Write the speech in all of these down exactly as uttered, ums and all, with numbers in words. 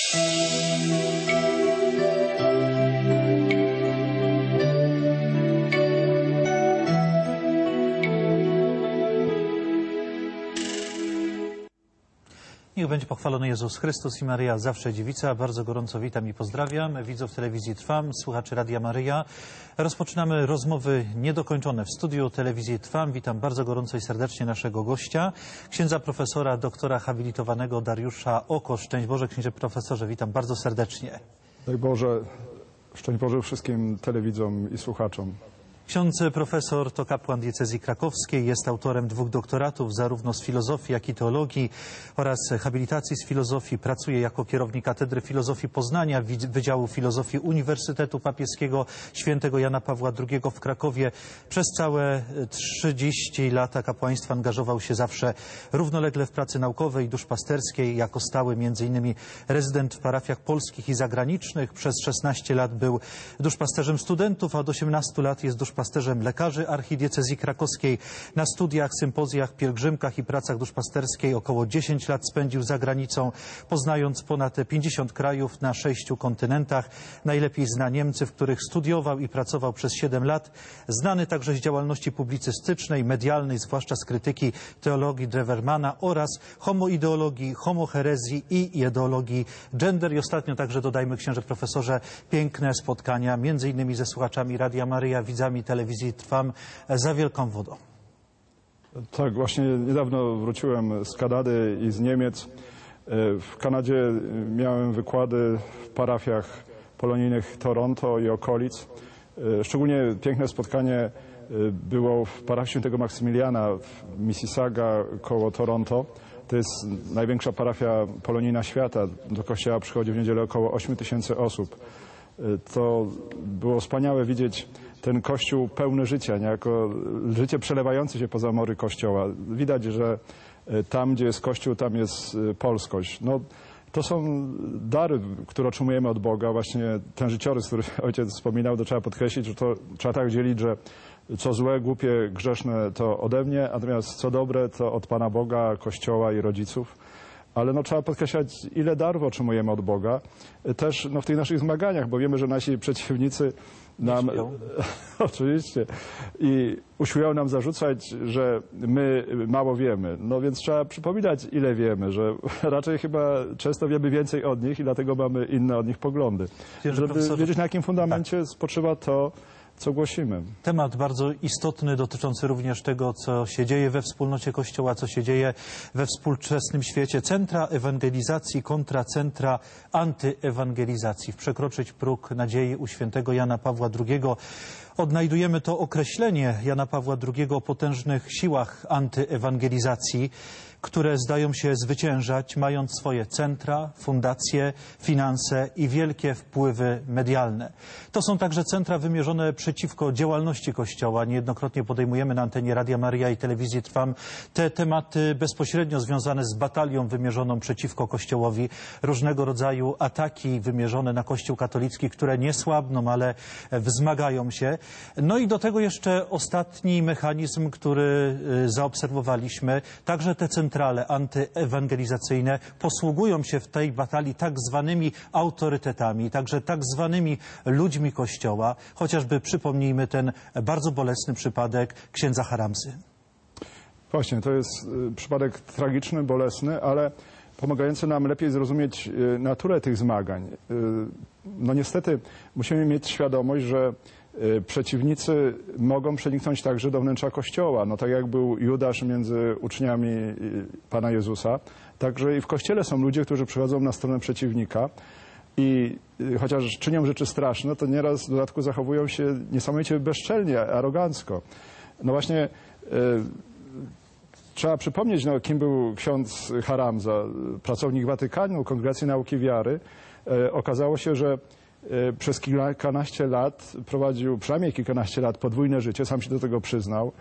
Niech będzie pochwalony Jezus Chrystus i Maryja, zawsze dziewica. Bardzo gorąco witam i pozdrawiam widzów telewizji Trwam, słuchaczy Radia Maryja. Rozpoczynamy rozmowy niedokończone w studiu telewizji Trwam. Witam bardzo gorąco i serdecznie naszego gościa, księdza profesora, doktora habilitowanego Dariusza Okosz. Szczęść Boże, księże profesorze, witam bardzo serdecznie. Daj Boże, szczęść Boże wszystkim telewidzom i słuchaczom. Ksiądz profesor to kapłan diecezji krakowskiej, jest autorem dwóch doktoratów zarówno z filozofii, jak i teologii oraz habilitacji z filozofii. Pracuje jako kierownik Katedry Filozofii Poznania, Wydziału Filozofii Uniwersytetu Papieskiego Świętego Jana Pawła drugiego w Krakowie. Przez całe trzydzieści lata kapłaństwa angażował się zawsze równolegle w pracy naukowej i duszpasterskiej. Jako stały między innymi rezydent w parafiach polskich i zagranicznych. Przez szesnaście lat był duszpasterzem studentów, a od osiemnastu lat jest duszpasterzem duszpasterzem lekarzy archidiecezji krakowskiej. Na studiach, sympozjach, pielgrzymkach i pracach duszpasterskiej około dziesięć lat spędził za granicą, poznając ponad pięćdziesiąt krajów na sześciu kontynentach. Najlepiej zna Niemcy, w których studiował i pracował przez siedem lat. Znany także z działalności publicystycznej, medialnej, zwłaszcza z krytyki teologii Drewermana oraz homoideologii, homoherezji i ideologii gender. I ostatnio także, dodajmy, księże profesorze, piękne spotkania, między innymi ze słuchaczami Radia Maryja, widzami telewizji Trwam za Wielką Wodą. Tak, właśnie niedawno wróciłem z Kanady i z Niemiec. W Kanadzie miałem wykłady w parafiach polonijnych Toronto i okolic. Szczególnie piękne spotkanie było w parafii Świętego Maksymiliana w Mississauga koło Toronto. To jest największa parafia polonijna świata. Do kościoła przychodzi w niedzielę około ośmiu tysięcy osób. To było wspaniałe widzieć ten kościół pełny życia, niejako życie przelewające się poza mury kościoła. Widać, że tam, gdzie jest kościół, tam jest polskość. No, to są dary, które otrzymujemy od Boga. Właśnie ten życiorys, który ojciec wspominał, to trzeba podkreślić, że to trzeba tak dzielić, że co złe, głupie, grzeszne to ode mnie, natomiast co dobre to od Pana Boga, Kościoła i rodziców. Ale no, trzeba podkreślać, ile darów otrzymujemy od Boga. Też no, w tych naszych zmaganiach, bo wiemy, że nasi przeciwnicy nam oczywiście i usiłują nam zarzucać, że my mało wiemy. No więc trzeba przypominać, ile wiemy, że raczej chyba często wiemy więcej od nich i dlatego mamy inne od nich poglądy. Żeby profesorze... wiedzieć, na jakim fundamencie tak. spoczywa to, co głosimy. Temat bardzo istotny, dotyczący również tego, co się dzieje we wspólnocie Kościoła, co się dzieje we współczesnym świecie. Centra ewangelizacji kontra centra antyewangelizacji. Przekroczyć próg nadziei u świętego Jana Pawła drugiego. Odnajdujemy to określenie Jana Pawła drugiego o potężnych siłach antyewangelizacji, które zdają się zwyciężać, mając swoje centra, fundacje, finanse i wielkie wpływy medialne. To są także centra wymierzone przeciwko działalności Kościoła. Niejednokrotnie podejmujemy na antenie Radia Maryja i telewizji Trwam te tematy bezpośrednio związane z batalią wymierzoną przeciwko Kościołowi. Różnego rodzaju ataki wymierzone na Kościół katolicki, które nie słabną, ale wzmagają się. No i do tego jeszcze ostatni mechanizm, który zaobserwowaliśmy, także te centra centrale antyewangelizacyjne posługują się w tej batalii tak zwanymi autorytetami, także tak zwanymi ludźmi Kościoła, chociażby przypomnijmy ten bardzo bolesny przypadek księdza Haramzy. Właśnie, to jest przypadek tragiczny, bolesny, ale pomagający nam lepiej zrozumieć naturę tych zmagań. No niestety musimy mieć świadomość, że przeciwnicy mogą przeniknąć także do wnętrza Kościoła. No tak jak był Judasz między uczniami Pana Jezusa, także i w Kościele są ludzie, którzy przychodzą na stronę przeciwnika i chociaż czynią rzeczy straszne, to nieraz w dodatku zachowują się niesamowicie bezczelnie, arogancko. No właśnie e, trzeba przypomnieć, no, kim był ksiądz Haramza, pracownik Watykanu, Kongregacji Nauki Wiary. E, okazało się, że przez kilkanaście lat prowadził, przynajmniej kilkanaście lat, podwójne życie, sam się do tego przyznał.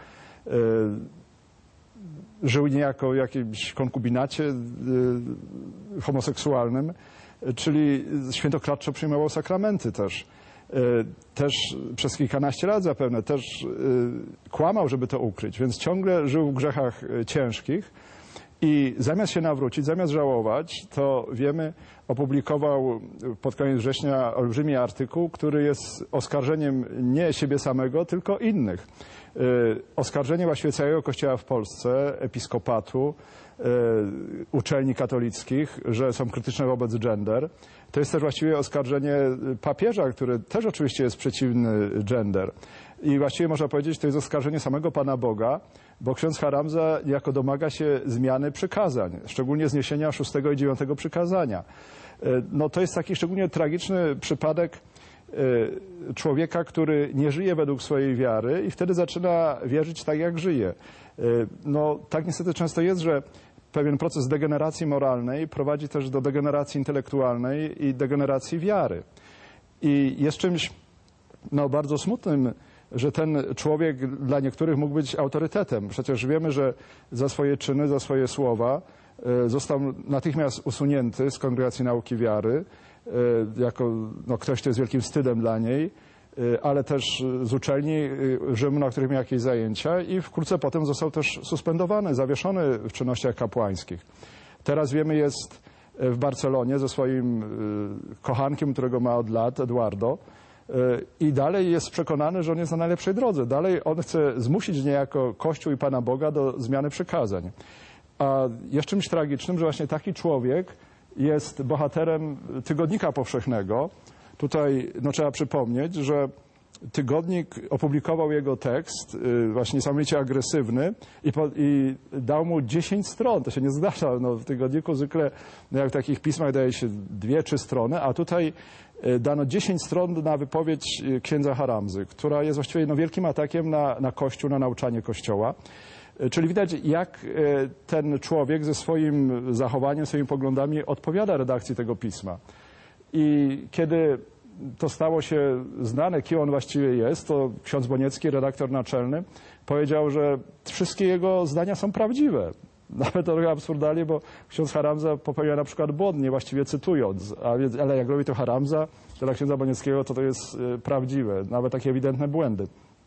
Żył niejako w jakimś konkubinacie homoseksualnym, czyli świętokradczo przyjmował sakramenty też. Też przez kilkanaście lat zapewne też kłamał, żeby to ukryć, więc ciągle żył w grzechach ciężkich I zamiast się nawrócić, zamiast żałować, to wiemy, opublikował pod koniec września olbrzymi artykuł, który jest oskarżeniem nie siebie samego, tylko innych. Oskarżenie właściwie całego Kościoła w Polsce, episkopatu, uczelni katolickich, że są krytyczne wobec gender. To jest też właściwie oskarżenie papieża, który też oczywiście jest przeciwny gender. I właściwie można powiedzieć, to jest oskarżenie samego Pana Boga, bo ksiądz Haramza niejako domaga się zmiany przykazań, szczególnie zniesienia szóstego i dziewiątego przykazania. No to jest taki szczególnie tragiczny przypadek człowieka, który nie żyje według swojej wiary i wtedy zaczyna wierzyć tak, jak żyje. No tak niestety często jest, że pewien proces degeneracji moralnej prowadzi też do degeneracji intelektualnej i degeneracji wiary. I jest czymś no, bardzo smutnym, że ten człowiek dla niektórych mógł być autorytetem. Przecież wiemy, że za swoje czyny, za swoje słowa został natychmiast usunięty z Kongregacji Nauki Wiary, jako no, ktoś, kto jest wielkim wstydem dla niej, ale też z uczelni Rzymu, na których miał jakieś zajęcia i wkrótce potem został też suspendowany, zawieszony w czynnościach kapłańskich. Teraz wiemy, jest w Barcelonie ze swoim kochankiem, którego ma od lat, Eduardo, i dalej jest przekonany, że on jest na najlepszej drodze. Dalej on chce zmusić niejako Kościół i Pana Boga do zmiany przykazań. A jest czymś tragicznym, że właśnie taki człowiek jest bohaterem Tygodnika Powszechnego. Tutaj no, trzeba przypomnieć, że Tygodnik opublikował jego tekst, właśnie niesamowicie agresywny i, po, i dał mu dziesięć stron. To się nie zdarza. No, w Tygodniku zwykle, no, jak w takich pismach daje się dwie, trzy strony, a tutaj dano dziesięć stron na wypowiedź księdza Haramzy, która jest właściwie no, wielkim atakiem na, na Kościół, na nauczanie Kościoła. Czyli widać, jak ten człowiek ze swoim zachowaniem, swoimi poglądami odpowiada redakcji tego pisma. I kiedy to stało się znane, kim on właściwie jest, to ksiądz Boniecki, redaktor naczelny, powiedział, że wszystkie jego zdania są prawdziwe. Nawet trochę absurdalnie, bo ksiądz Haramza popełnia na przykład błąd, niewłaściwie cytując, a więc, ale jak robi to Haramza, to dla księdza Bonieckiego to to jest y, prawdziwe, nawet takie ewidentne błędy.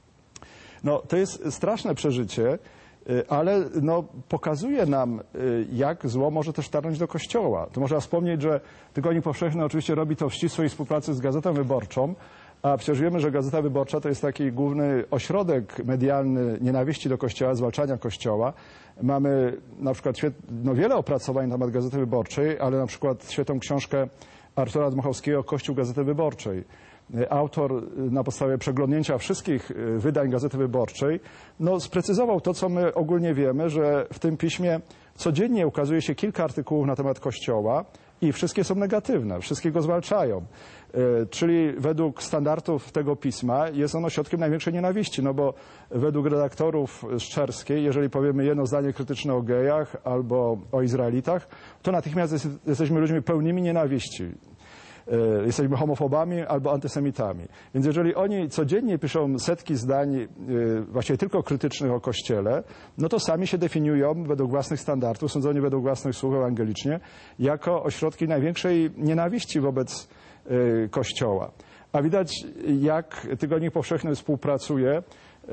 No, to jest straszne przeżycie, y, ale no, pokazuje nam, y, jak zło może też tarnąć do Kościoła. Tu można wspomnieć, że Tygodnik Powszechny oczywiście robi to w ścisłej współpracy z Gazetą Wyborczą, a przecież wiemy, że Gazeta Wyborcza to jest taki główny ośrodek medialny nienawiści do Kościoła, zwalczania Kościoła. Mamy na przykład no, wiele opracowań na temat Gazety Wyborczej, ale na przykład świetną książkę Artura Dmuchowskiego Kościół Gazety Wyborczej. Autor na podstawie przeglądnięcia wszystkich wydań Gazety Wyborczej no, sprecyzował to, co my ogólnie wiemy, że w tym piśmie codziennie ukazuje się kilka artykułów na temat Kościoła i wszystkie są negatywne, wszystkie go zwalczają. Czyli według standardów tego pisma jest ono środkiem największej nienawiści, no bo według redaktorów z Czerskiej, jeżeli powiemy jedno zdanie krytyczne o gejach albo o Izraelitach, to natychmiast jest, jesteśmy ludźmi pełnymi nienawiści. Jesteśmy homofobami albo antysemitami. Więc jeżeli oni codziennie piszą setki zdań właściwie tylko krytycznych o Kościele, no to sami się definiują według własnych standardów, sądzeni według własnych słów ewangelicznie, jako ośrodki największej nienawiści wobec Kościoła. A widać, jak Tygodnik Powszechny współpracuje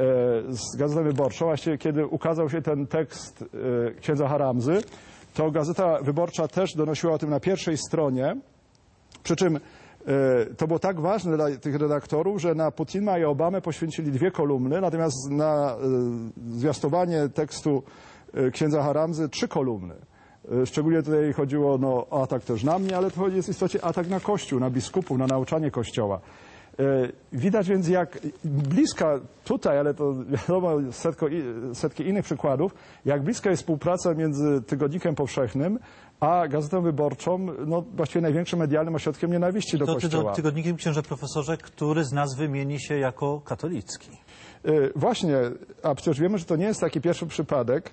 z Gazetą Wyborczą. Właściwie kiedy ukazał się ten tekst księdza Haramzy, to Gazeta Wyborcza też donosiła o tym na pierwszej stronie. Przy czym to było tak ważne dla tych redaktorów, że na Putina i Obamę poświęcili dwie kolumny, natomiast na zwiastowanie tekstu księdza Haramzy trzy kolumny. Szczególnie tutaj chodziło no, o atak też na mnie, ale to jest w istocie atak na Kościół, na biskupów, na nauczanie Kościoła. Widać więc, jak bliska tutaj, ale to wiadomo setko, setki innych przykładów, jak bliska jest współpraca między Tygodnikiem Powszechnym a Gazetą Wyborczą, no właściwie największym medialnym ośrodkiem nienawiści do to Kościoła. To Tygodnikiem, księże profesorze, który z nas wymieni się jako katolicki. Właśnie, a przecież wiemy, że to nie jest taki pierwszy przypadek.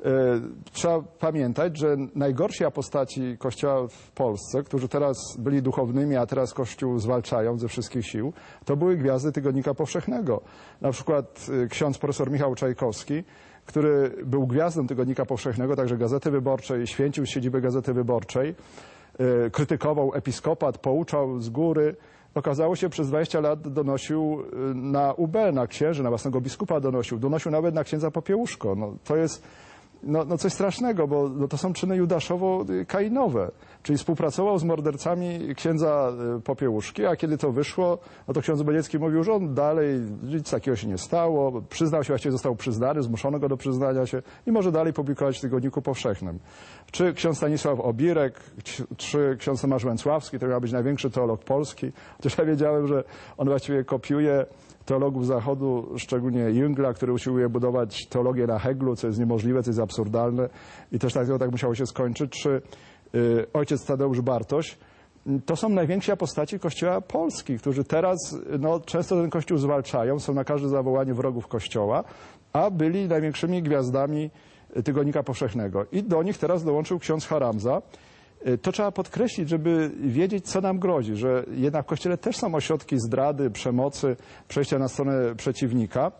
Trzeba pamiętać, że najgorsi apostaci Kościoła w Polsce, którzy teraz byli duchownymi, a teraz Kościół zwalczają ze wszystkich sił, to były gwiazdy Tygodnika Powszechnego. Na przykład ksiądz profesor Michał Czajkowski, który był gwiazdą Tygodnika Powszechnego, także Gazety Wyborczej, święcił z siedziby Gazety Wyborczej, krytykował episkopat, pouczał z góry. Okazało się, przez dwadzieścia lat donosił na U B, na księży, na własnego biskupa donosił, donosił nawet na księdza Popiełuszko. No, to jest no, no coś strasznego, bo no to są czyny judaszowo-kainowe. Czyli współpracował z mordercami księdza Popiełuszki, a kiedy to wyszło, no to ksiądz Boniecki mówił, że on dalej, nic takiego się nie stało, przyznał się, właściwie został przyznany, zmuszono go do przyznania się i może dalej publikować w Tygodniku Powszechnym. Czy ksiądz Stanisław Obirek, czy ksiądz Tomasz Węcławski, to miał być największy teolog polski, chociaż ja wiedziałem, że on właściwie kopiuje teologów Zachodu, szczególnie Jüngla, który usiłuje budować teologię na Heglu, co jest niemożliwe, co jest absurdalne i też tak, tak musiało się skończyć, czy y, ojciec Tadeusz Bartoś. To są najwięksi apostaci Kościoła Polski, którzy teraz no, często ten Kościół zwalczają, są na każde zawołanie wrogów Kościoła, a byli największymi gwiazdami Tygodnika Powszechnego. I do nich teraz dołączył ksiądz Haramza. To trzeba podkreślić, żeby wiedzieć, co nam grozi, że jednak w Kościele też są ośrodki zdrady, przemocy, przejścia na stronę przeciwnika.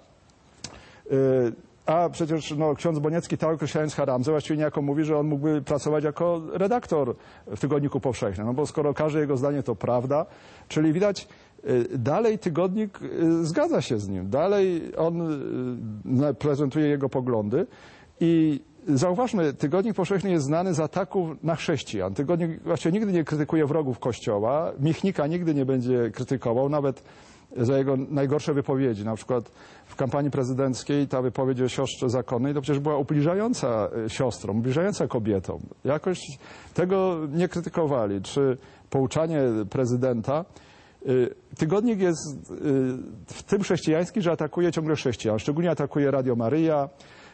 A przecież no, ksiądz Boniecki, tak określając Haramzę, właściwie niejako mówi, że on mógłby pracować jako redaktor w Tygodniku Powszechnym, no bo skoro każde jego zdanie to prawda, czyli widać, dalej Tygodnik zgadza się z nim, dalej on prezentuje jego poglądy i zauważmy, Tygodnik Powszechny jest znany z ataków na chrześcijan. Tygodnik właściwie nigdy nie krytykuje wrogów Kościoła, Michnika nigdy nie będzie krytykował, nawet za jego najgorsze wypowiedzi. Na przykład w kampanii prezydenckiej ta wypowiedź o siostrze zakonnej to przecież była ubliżająca siostrą, ubliżająca kobietom. Jakoś tego nie krytykowali. Czy pouczanie prezydenta. Tygodnik jest w tym chrześcijański, że atakuje ciągle chrześcijan. Szczególnie atakuje Radio Maryja,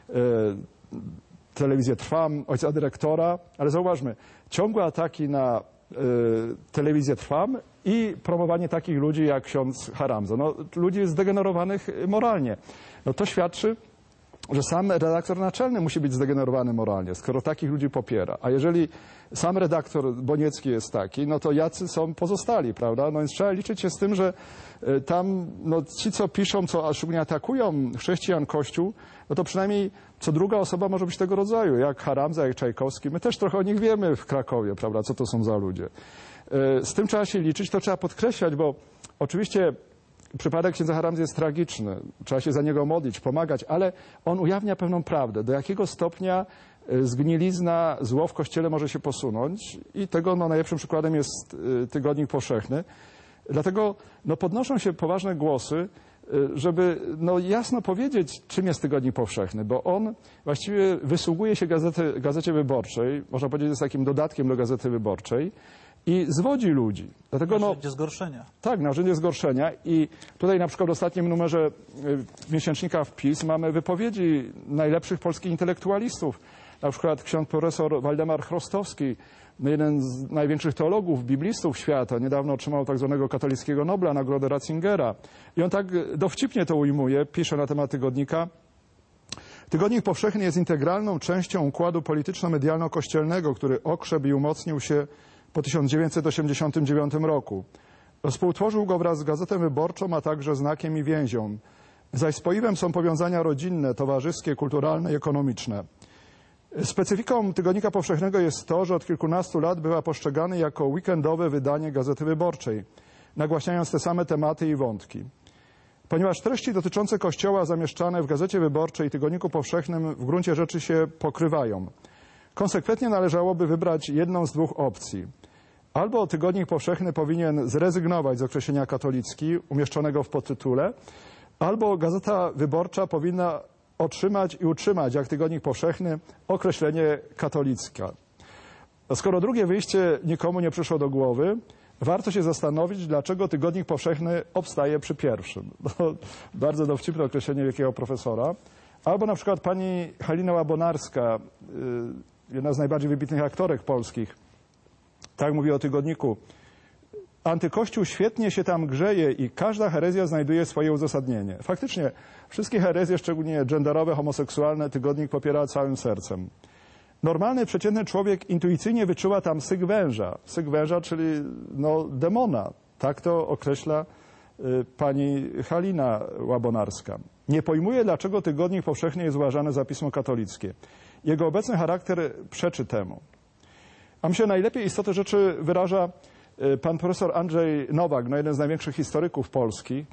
Telewizję Trwam, ojca dyrektora, ale zauważmy, ciągłe ataki na y, Telewizję Trwam i promowanie takich ludzi jak ksiądz Haramza. No, ludzi zdegenerowanych moralnie. No, to świadczy, że sam redaktor naczelny musi być zdegenerowany moralnie, skoro takich ludzi popiera. A jeżeli sam redaktor Boniecki jest taki, no to jacy są pozostali, prawda? No więc trzeba liczyć się z tym, że tam no, ci, co piszą, co szczególnie atakują chrześcijan, Kościół, no to przynajmniej co druga osoba może być tego rodzaju, jak Haramza, jak Czajkowski. My też trochę o nich wiemy w Krakowie, prawda, co to są za ludzie. Z tym trzeba się liczyć, to trzeba podkreślać, bo oczywiście przypadek księdza Haramzy jest tragiczny. Trzeba się za niego modlić, pomagać, ale on ujawnia pewną prawdę. Do jakiego stopnia zgnilizna, zło w Kościele może się posunąć i tego no, najlepszym przykładem jest Tygodnik Powszechny. Dlatego no, podnoszą się poważne głosy, żeby no, jasno powiedzieć, czym jest Tygodnik Powszechny, bo on właściwie wysługuje się gazety, Gazecie Wyborczej, można powiedzieć, jest takim dodatkiem do Gazety Wyborczej i zwodzi ludzi. Dlatego, narzędzie no, zgorszenia. Tak, narzędzie zgorszenia i tutaj na przykład w ostatnim numerze miesięcznika Wpis mamy wypowiedzi najlepszych polskich intelektualistów. Na przykład ksiądz profesor Waldemar Chrostowski, jeden z największych teologów, biblistów świata, niedawno otrzymał tak zwanego katolickiego Nobla, nagrodę Ratzingera. I on tak dowcipnie to ujmuje, pisze na temat tygodnika. Tygodnik Powszechny jest integralną częścią układu polityczno-medialno-kościelnego, który okrzep i umocnił się po tysiąc dziewięćset osiemdziesiątym dziewiątym roku. Współtworzył go wraz z Gazetą Wyborczą, a także Znakiem i Więzią. Zaś spoiwem są powiązania rodzinne, towarzyskie, kulturalne i ekonomiczne. Specyfiką Tygodnika Powszechnego jest to, że od kilkunastu lat bywa postrzegany jako weekendowe wydanie Gazety Wyborczej, nagłaśniając te same tematy i wątki. Ponieważ treści dotyczące Kościoła zamieszczane w Gazecie Wyborczej i Tygodniku Powszechnym w gruncie rzeczy się pokrywają, konsekwentnie należałoby wybrać jedną z dwóch opcji. Albo Tygodnik Powszechny powinien zrezygnować z określenia katolicki umieszczonego w podtytule, albo Gazeta Wyborcza powinna otrzymać i utrzymać, jak Tygodnik Powszechny, określenie katolicka. Skoro drugie wyjście nikomu nie przyszło do głowy, warto się zastanowić, dlaczego Tygodnik Powszechny obstaje przy pierwszym. No, bardzo dowcipne określenie wielkiego profesora. Albo na przykład pani Halina Łabonarska, jedna z najbardziej wybitnych aktorek polskich, tak mówi o Tygodniku. Antykościół świetnie się tam grzeje i każda herezja znajduje swoje uzasadnienie. Faktycznie wszystkie herezje, szczególnie genderowe, homoseksualne, Tygodnik popiera całym sercem. Normalny, przeciętny człowiek intuicyjnie wyczuwa tam syk węża. Syk węża, czyli no, demona. Tak to określa y, pani Halina Łabonarska. Nie pojmuje, dlaczego Tygodnik Powszechny jest uważany za pismo katolickie. Jego obecny charakter przeczy temu. A myślę, najlepiej istotę rzeczy wyraża pan profesor Andrzej Nowak, no jeden z największych historyków Polski,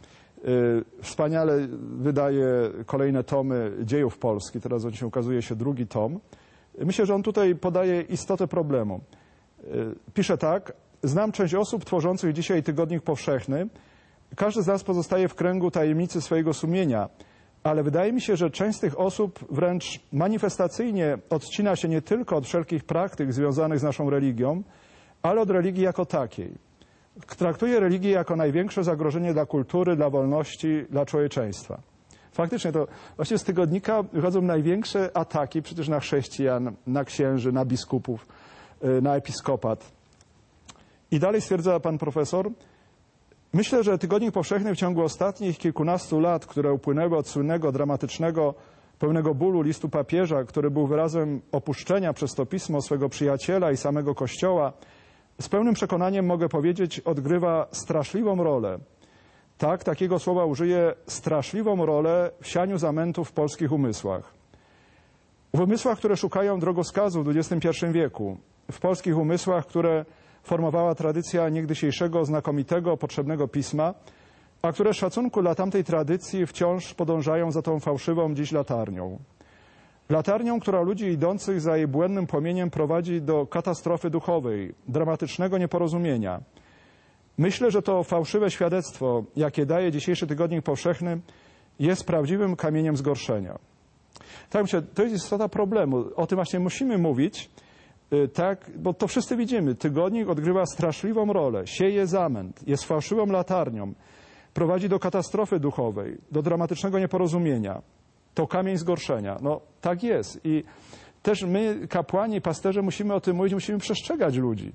Wspaniale wydaje kolejne tomy dziejów Polski, teraz właśnie ukazuje się drugi tom. Myślę, że on tutaj podaje istotę problemu. Pisze tak: znam część osób tworzących dzisiaj Tygodnik Powszechny. Każdy z nas pozostaje w kręgu tajemnicy swojego sumienia, ale wydaje mi się, że część z tych osób wręcz manifestacyjnie odcina się nie tylko od wszelkich praktyk związanych z naszą religią, ale od religii jako takiej. Traktuje religię jako największe zagrożenie dla kultury, dla wolności, dla człowieczeństwa. Faktycznie to właśnie z tygodnika wychodzą największe ataki przecież na chrześcijan, na księży, na biskupów, na episkopat. I dalej stwierdza pan profesor: myślę, że Tygodnik Powszechny w ciągu ostatnich kilkunastu lat, które upłynęły od słynnego, dramatycznego, pełnego bólu listu papieża, który był wyrazem opuszczenia przez to pismo swego przyjaciela i samego Kościoła, z pełnym przekonaniem mogę powiedzieć, odgrywa straszliwą rolę. Tak, takiego słowa użyję, straszliwą rolę w sianiu zamętów w polskich umysłach. W umysłach, które szukają drogowskazu w dwudziestym pierwszym wieku. W polskich umysłach, które formowała tradycja niegdysiejszego, znakomitego, potrzebnego pisma, a które z szacunku dla tamtej tradycji wciąż podążają za tą fałszywą dziś latarnią. Latarnią, która ludzi idących za jej błędnym płomieniem prowadzi do katastrofy duchowej, dramatycznego nieporozumienia. Myślę, że to fałszywe świadectwo, jakie daje dzisiejszy Tygodnik Powszechny, jest prawdziwym kamieniem zgorszenia. Tak myślę, to jest istota problemu. O tym właśnie musimy mówić, tak, bo to wszyscy widzimy. Tygodnik odgrywa straszliwą rolę, sieje zamęt, jest fałszywą latarnią, prowadzi do katastrofy duchowej, do dramatycznego nieporozumienia. To kamień zgorszenia. No tak jest. I też my, kapłani, pasterze, musimy o tym mówić, musimy przestrzegać ludzi.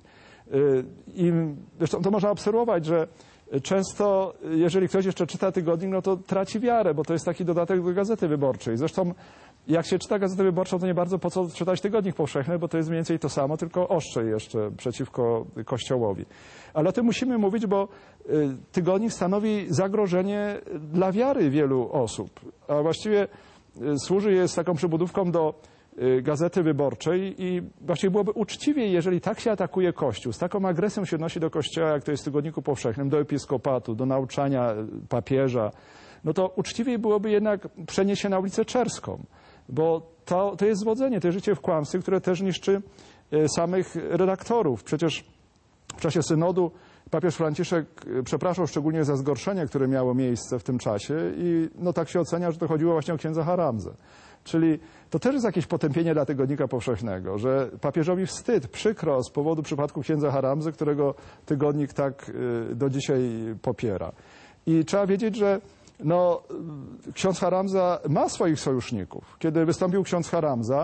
I zresztą to można obserwować, że często, jeżeli ktoś jeszcze czyta tygodnik, no to traci wiarę, bo to jest taki dodatek do Gazety Wyborczej. Zresztą jak się czyta Gazetę Wyborczą, to nie bardzo po co czytać Tygodnik Powszechny, bo to jest mniej więcej to samo, tylko ostrze jeszcze przeciwko Kościołowi. Ale o tym musimy mówić, bo tygodnik stanowi zagrożenie dla wiary wielu osób, a właściwie służy jest taką przybudówką do Gazety Wyborczej i właściwie byłoby uczciwiej, jeżeli tak się atakuje Kościół, z taką agresją się odnosi do Kościoła, jak to jest w Tygodniku Powszechnym, do episkopatu, do nauczania papieża, no to uczciwiej byłoby jednak przenieść się na ulicę Czerską, bo to, to jest zwodzenie, to jest życie w kłamstwie, które też niszczy samych redaktorów. Przecież w czasie synodu papież Franciszek przepraszał szczególnie za zgorszenie, które miało miejsce w tym czasie i no tak się ocenia, że to chodziło właśnie o księdza Haramzę. Czyli to też jest jakieś potępienie dla Tygodnika Powszechnego, że papieżowi wstyd, przykro z powodu przypadku księdza Haramzy, którego tygodnik tak do dzisiaj popiera. I trzeba wiedzieć, że no, ksiądz Haramza ma swoich sojuszników. Kiedy wystąpił ksiądz Haramza,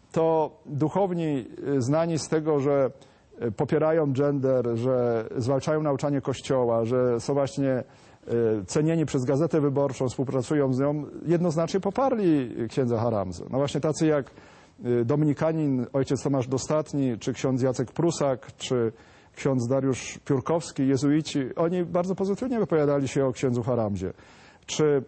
to duchowni znani z tego, że popierają gender, że zwalczają nauczanie Kościoła, że są właśnie cenieni przez Gazetę Wyborczą, współpracują z nią, jednoznacznie poparli księdza Haramzę. No właśnie tacy jak dominikanin ojciec Tomasz Dostatni, czy ksiądz Jacek Prusak, czy ksiądz Dariusz Piórkowski, jezuici, oni bardzo pozytywnie wypowiadali się o księdzu Haramzie. Czy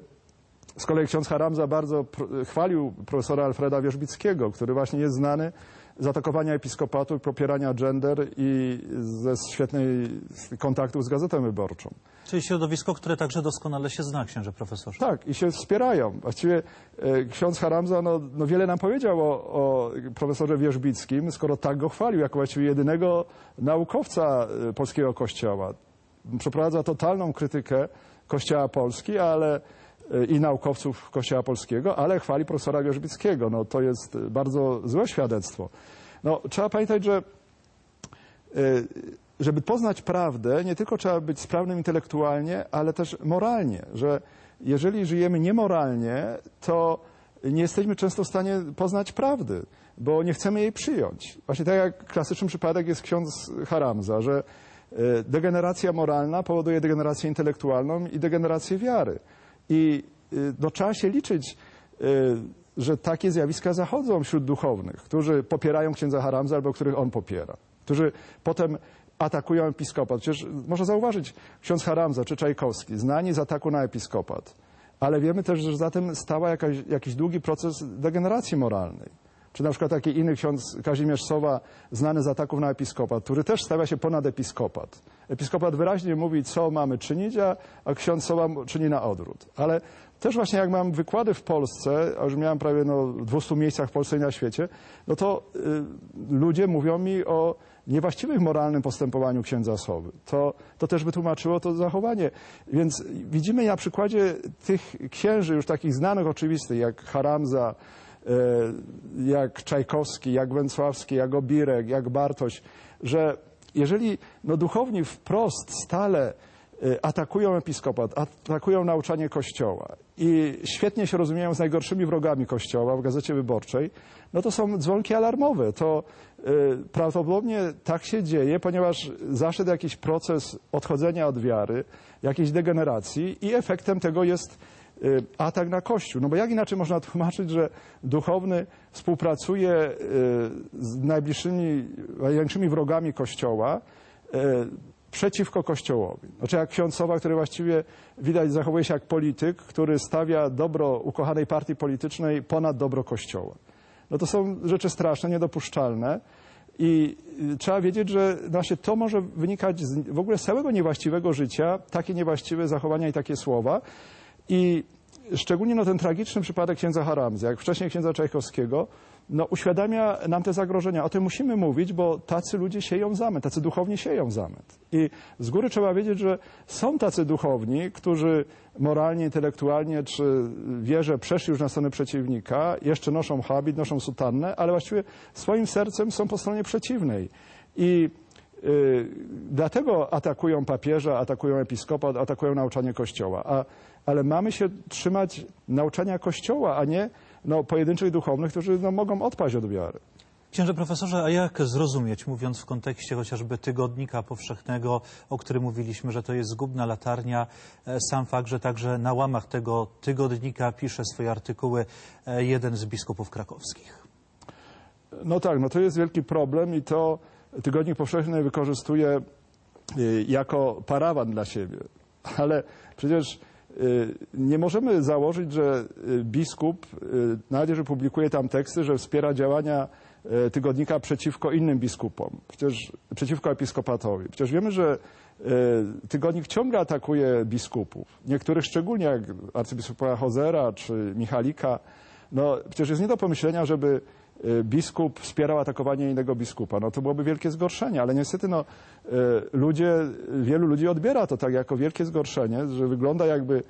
z kolei ksiądz Haramza bardzo chwalił profesora Alfreda Wierzbickiego, który właśnie jest znany z atakowania episkopatu, popierania gender i ze świetnej kontaktów z Gazetą Wyborczą. Czyli środowisko, które także doskonale się zna, księże profesorze. Tak, i się wspierają. Właściwie e, ksiądz Haramza no, no wiele nam powiedział o, o profesorze Wierzbickim, skoro tak go chwalił jako właściwie jedynego naukowca polskiego Kościoła. Przeprowadza totalną krytykę Kościoła Polski, ale i naukowców Kościoła Polskiego, ale chwali profesora Wierzbickiego. No, to jest bardzo złe świadectwo. No, trzeba pamiętać, że żeby poznać prawdę, nie tylko trzeba być sprawnym intelektualnie, ale też moralnie, że jeżeli żyjemy niemoralnie, to nie jesteśmy często w stanie poznać prawdy, bo nie chcemy jej przyjąć. Właśnie tak jak klasyczny przypadek jest ksiądz Haramza, że degeneracja moralna powoduje degenerację intelektualną i degenerację wiary. I no, trzeba się liczyć, że takie zjawiska zachodzą wśród duchownych, którzy popierają księdza Haramza albo których on popiera, którzy potem atakują episkopat. Przecież można zauważyć, ksiądz Haramza czy Czajkowski, znani z ataku na episkopat, ale wiemy też, że za tym stała jakaś, jakiś długi proces degeneracji moralnej. czy na przykład taki inny ksiądz Kazimierz Sowa, znany z ataków na episkopat, który też stawia się ponad episkopat. Episkopat wyraźnie mówi, co mamy czynić, a, a ksiądz Sowa czyni na odwrót. Ale też właśnie jak mam wykłady w Polsce, a już miałem prawie no, w dwustu miejscach w Polsce i na świecie, no to y, ludzie mówią mi o niewłaściwym moralnym postępowaniu księdza Sowy. To, to też wytłumaczyło to zachowanie. Więc widzimy na przykładzie tych księży już takich znanych, oczywistych, jak Haramza, jak Czajkowski, jak Węcławski, jak Obirek, jak Bartoś, że jeżeli no, duchowni wprost stale atakują episkopat, atakują nauczanie Kościoła i świetnie się rozumieją z najgorszymi wrogami Kościoła w Gazecie Wyborczej, no to są dzwonki alarmowe. To y, prawdopodobnie tak się dzieje, ponieważ zaszedł jakiś proces odchodzenia od wiary, jakiejś degeneracji i efektem tego jest y, atak na Kościół. No bo jak inaczej można tłumaczyć, że duchowny współpracuje y, z najbliższymi, największymi wrogami Kościoła, y, przeciwko Kościołowi. Znaczy jak ksiądz Sowa, który właściwie widać zachowuje się jak polityk, który stawia dobro ukochanej partii politycznej ponad dobro Kościoła. No to są rzeczy straszne, niedopuszczalne i trzeba wiedzieć, że właśnie to może wynikać z w ogóle z całego niewłaściwego życia, takie niewłaściwe zachowania i takie słowa. I szczególnie no, ten tragiczny przypadek księdza Haramzy, jak wcześniej księdza Czajkowskiego, no, uświadamia nam te zagrożenia. O tym musimy mówić, bo tacy ludzie sieją zamęt, tacy duchowni sieją zamęt. I z góry trzeba wiedzieć, że są tacy duchowni, którzy moralnie, intelektualnie czy w wierze przeszli już na stronę przeciwnika, jeszcze noszą habit, noszą sutannę, ale właściwie swoim sercem są po stronie przeciwnej. I y, dlatego atakują papieża, atakują episkopat, atakują nauczanie Kościoła. A, ale mamy się trzymać nauczania Kościoła, a nie no, pojedynczych duchownych, którzy no, mogą odpaść od wiary. Księże profesorze, a jak zrozumieć, mówiąc w kontekście chociażby Tygodnika Powszechnego, o którym mówiliśmy, że to jest zgubna latarnia, sam fakt, że także na łamach tego tygodnika pisze swoje artykuły jeden z biskupów krakowskich? No tak, no to jest wielki problem i to Tygodnik Powszechny wykorzystuje jako parawan dla siebie. Ale przecież nie możemy założyć, że biskup, nawet jeżeli publikuje tam teksty, że wspiera działania tygodnika przeciwko innym biskupom, przecież przeciwko episkopatowi. Przecież wiemy, że tygodnik ciągle atakuje biskupów. Niektórych szczególnie, jak arcybiskupa Hozera czy Michalika. No przecież jest nie do pomyślenia, żeby biskup wspierał atakowanie innego biskupa. No to byłoby wielkie zgorszenie, ale niestety no, ludzie, wielu ludzi odbiera to tak jako wielkie zgorszenie, że wygląda jakby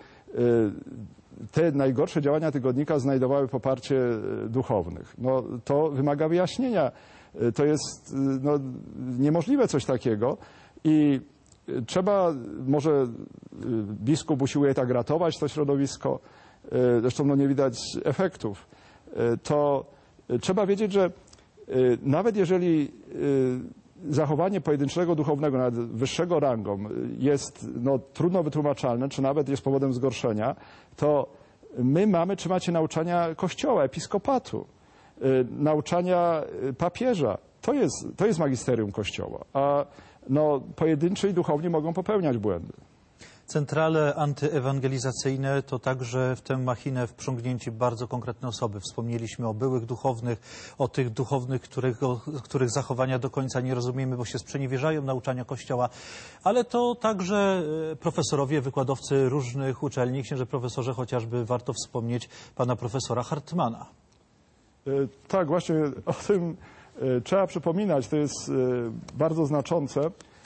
te najgorsze działania tygodnika znajdowały poparcie duchownych. No to wymaga wyjaśnienia. To jest no, niemożliwe coś takiego i trzeba, może biskup usiłuje tak ratować to środowisko, zresztą no, nie widać efektów. To trzeba wiedzieć, że nawet jeżeli zachowanie pojedynczego duchownego, nawet wyższego rangą jest no, trudno wytłumaczalne, czy nawet jest powodem zgorszenia, to my mamy trzymać się nauczania Kościoła, episkopatu, nauczania papieża. To jest, to jest magisterium Kościoła, a no, pojedynczy duchowni mogą popełniać błędy. Centrale antyewangelizacyjne to także w tę machinę wprzągnięci bardzo konkretne osoby. Wspomnieliśmy o byłych duchownych, o tych duchownych, którego, których zachowania do końca nie rozumiemy, bo się sprzeniewierzają nauczania Kościoła, ale to także profesorowie, wykładowcy różnych uczelni. Księże profesorze, chociażby warto wspomnieć pana profesora Hartmana. Tak, właśnie o tym trzeba przypominać. To jest bardzo znaczące,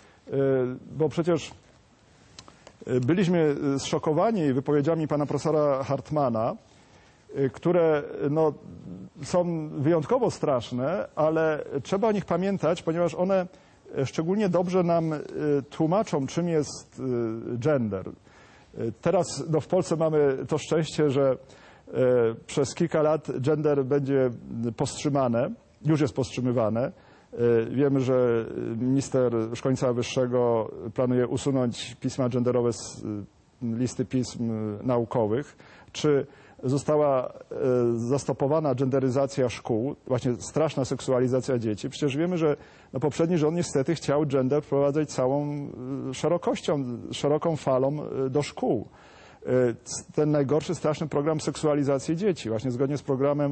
bo przecież byliśmy zszokowani wypowiedziami pana profesora Hartmana, które no, są wyjątkowo straszne, ale trzeba o nich pamiętać, ponieważ one szczególnie dobrze nam tłumaczą, czym jest gender. Teraz no, w Polsce mamy to szczęście, że przez kilka lat gender będzie powstrzymane, już jest powstrzymywane. Wiemy, że minister szkolnictwa wyższego planuje usunąć pisma genderowe z listy pism naukowych. Czy została zastopowana genderyzacja szkół, właśnie straszna seksualizacja dzieci? Przecież wiemy, że no, poprzedni rząd niestety chciał gender wprowadzać całą szerokością, szeroką falą do szkół. Ten najgorszy, straszny program seksualizacji dzieci, właśnie zgodnie z programem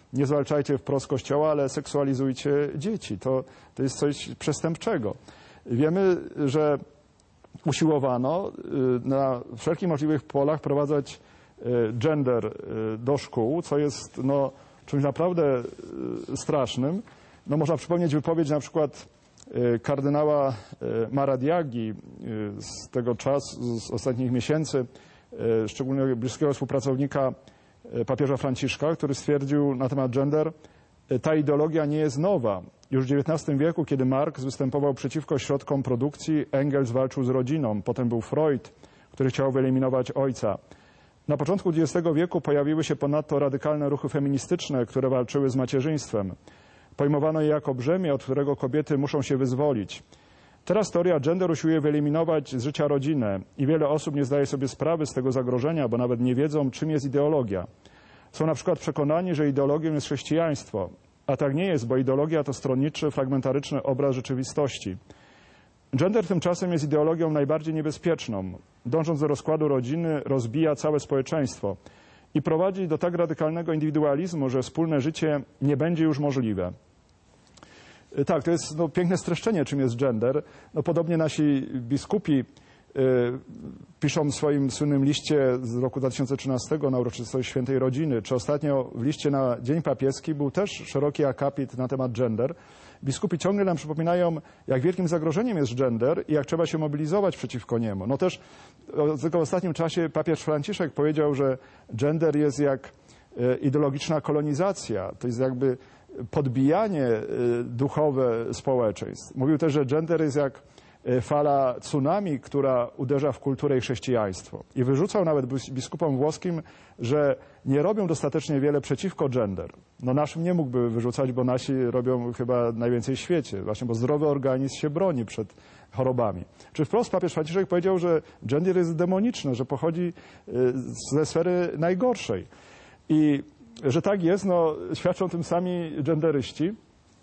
nie zwalczajcie wprost Kościoła, ale seksualizujcie dzieci. To, to jest coś przestępczego. Wiemy, że usiłowano na wszelkich możliwych polach wprowadzać gender do szkół, co jest no, czymś naprawdę strasznym. No, można przypomnieć wypowiedź na przykład kardynała Maradiagi z tego czasu, z ostatnich miesięcy, szczególnie bliskiego współpracownika papieża Franciszka, który stwierdził na temat gender: ta ideologia nie jest nowa. Już w dziewiętnastym wieku, kiedy Marx występował przeciwko środkom produkcji, Engels walczył z rodziną, potem był Freud, który chciał wyeliminować ojca. Na początku dwudziestego wieku pojawiły się ponadto radykalne ruchy feministyczne, które walczyły z macierzyństwem. Pojmowano je jako brzemię, od którego kobiety muszą się wyzwolić. Teraz teoria gender usiłuje wyeliminować z życia rodzinę i wiele osób nie zdaje sobie sprawy z tego zagrożenia, bo nawet nie wiedzą, czym jest ideologia. Są na przykład przekonani, że ideologią jest chrześcijaństwo, a tak nie jest, bo ideologia to stronniczy, fragmentaryczny obraz rzeczywistości. Gender tymczasem jest ideologią najbardziej niebezpieczną. Dążąc do rozkładu rodziny, rozbija całe społeczeństwo i prowadzi do tak radykalnego indywidualizmu, że wspólne życie nie będzie już możliwe. Tak, to jest no, piękne streszczenie, czym jest gender. No, podobnie nasi biskupi y, piszą w swoim słynnym liście z roku dwa tysiące trzynastego na uroczystość Świętej Rodziny, czy ostatnio w liście na Dzień Papieski był też szeroki akapit na temat gender. Biskupi ciągle nam przypominają, jak wielkim zagrożeniem jest gender i jak trzeba się mobilizować przeciwko niemu. No też tylko w ostatnim czasie papież Franciszek powiedział, że gender jest jak ideologiczna kolonizacja, to jest jakby podbijanie duchowe społeczeństw. Mówił też, że gender jest jak fala tsunami, która uderza w kulturę i chrześcijaństwo. I wyrzucał nawet biskupom włoskim, że nie robią dostatecznie wiele przeciwko gender. No naszym nie mógłby wyrzucać, bo nasi robią chyba najwięcej w świecie. Właśnie, bo zdrowy organizm się broni przed chorobami. Czy wprost papież Franciszek powiedział, że gender jest demoniczny, że pochodzi ze sfery najgorszej. I że tak jest, no, świadczą tym sami genderyści.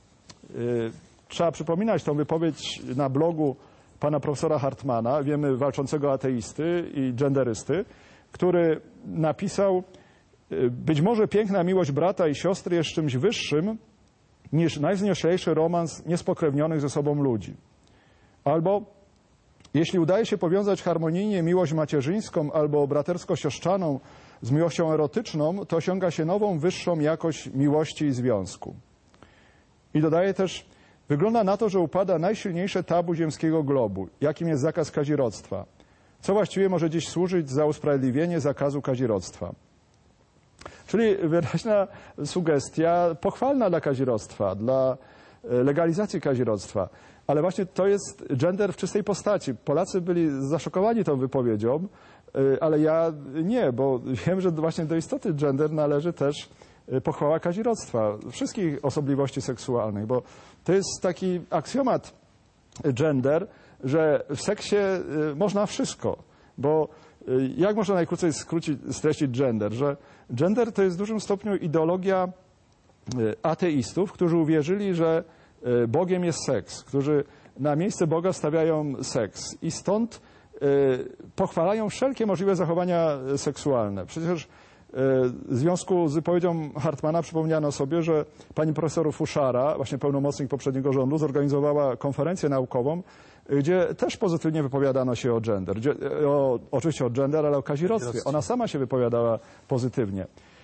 Trzeba przypominać tą wypowiedź na blogu pana profesora Hartmana, wiemy, walczącego ateisty i genderysty, który napisał: być może piękna miłość brata i siostry jest czymś wyższym niż najwznioślejszy romans niespokrewnionych ze sobą ludzi. Albo jeśli udaje się powiązać harmonijnie miłość macierzyńską albo bratersko-siostrzaną z miłością erotyczną, to osiąga się nową, wyższą jakość miłości i związku. I dodaje też: wygląda na to, że upada najsilniejsze tabu ziemskiego globu, jakim jest zakaz kazirodztwa, co właściwie może dziś służyć za usprawiedliwienie zakazu kazirodztwa. Czyli wyraźna sugestia pochwalna dla kazirodztwa, dla legalizacji kazirodztwa. Ale właśnie to jest gender w czystej postaci. Polacy byli zaszokowani tą wypowiedzią, ale ja nie, bo wiem, że właśnie do istoty gender należy też pochwała kazirodztwa, wszystkich osobliwości seksualnych, bo to jest taki aksjomat gender, że w seksie można wszystko, bo jak można najkrócej skrócić, streścić gender, że gender to jest w dużym stopniu ideologia ateistów, którzy uwierzyli, że Bogiem jest seks, którzy na miejsce Boga stawiają seks i stąd pochwalają wszelkie możliwe zachowania seksualne. Przecież w związku z wypowiedzią Hartmana przypomniano sobie, że pani profesor Fuszara, właśnie pełnomocnik poprzedniego rządu, zorganizowała konferencję naukową, gdzie też pozytywnie wypowiadano się o gender. Gdzie, o, oczywiście o gender, ale o kazirodztwie. Ona sama się wypowiadała pozytywnie.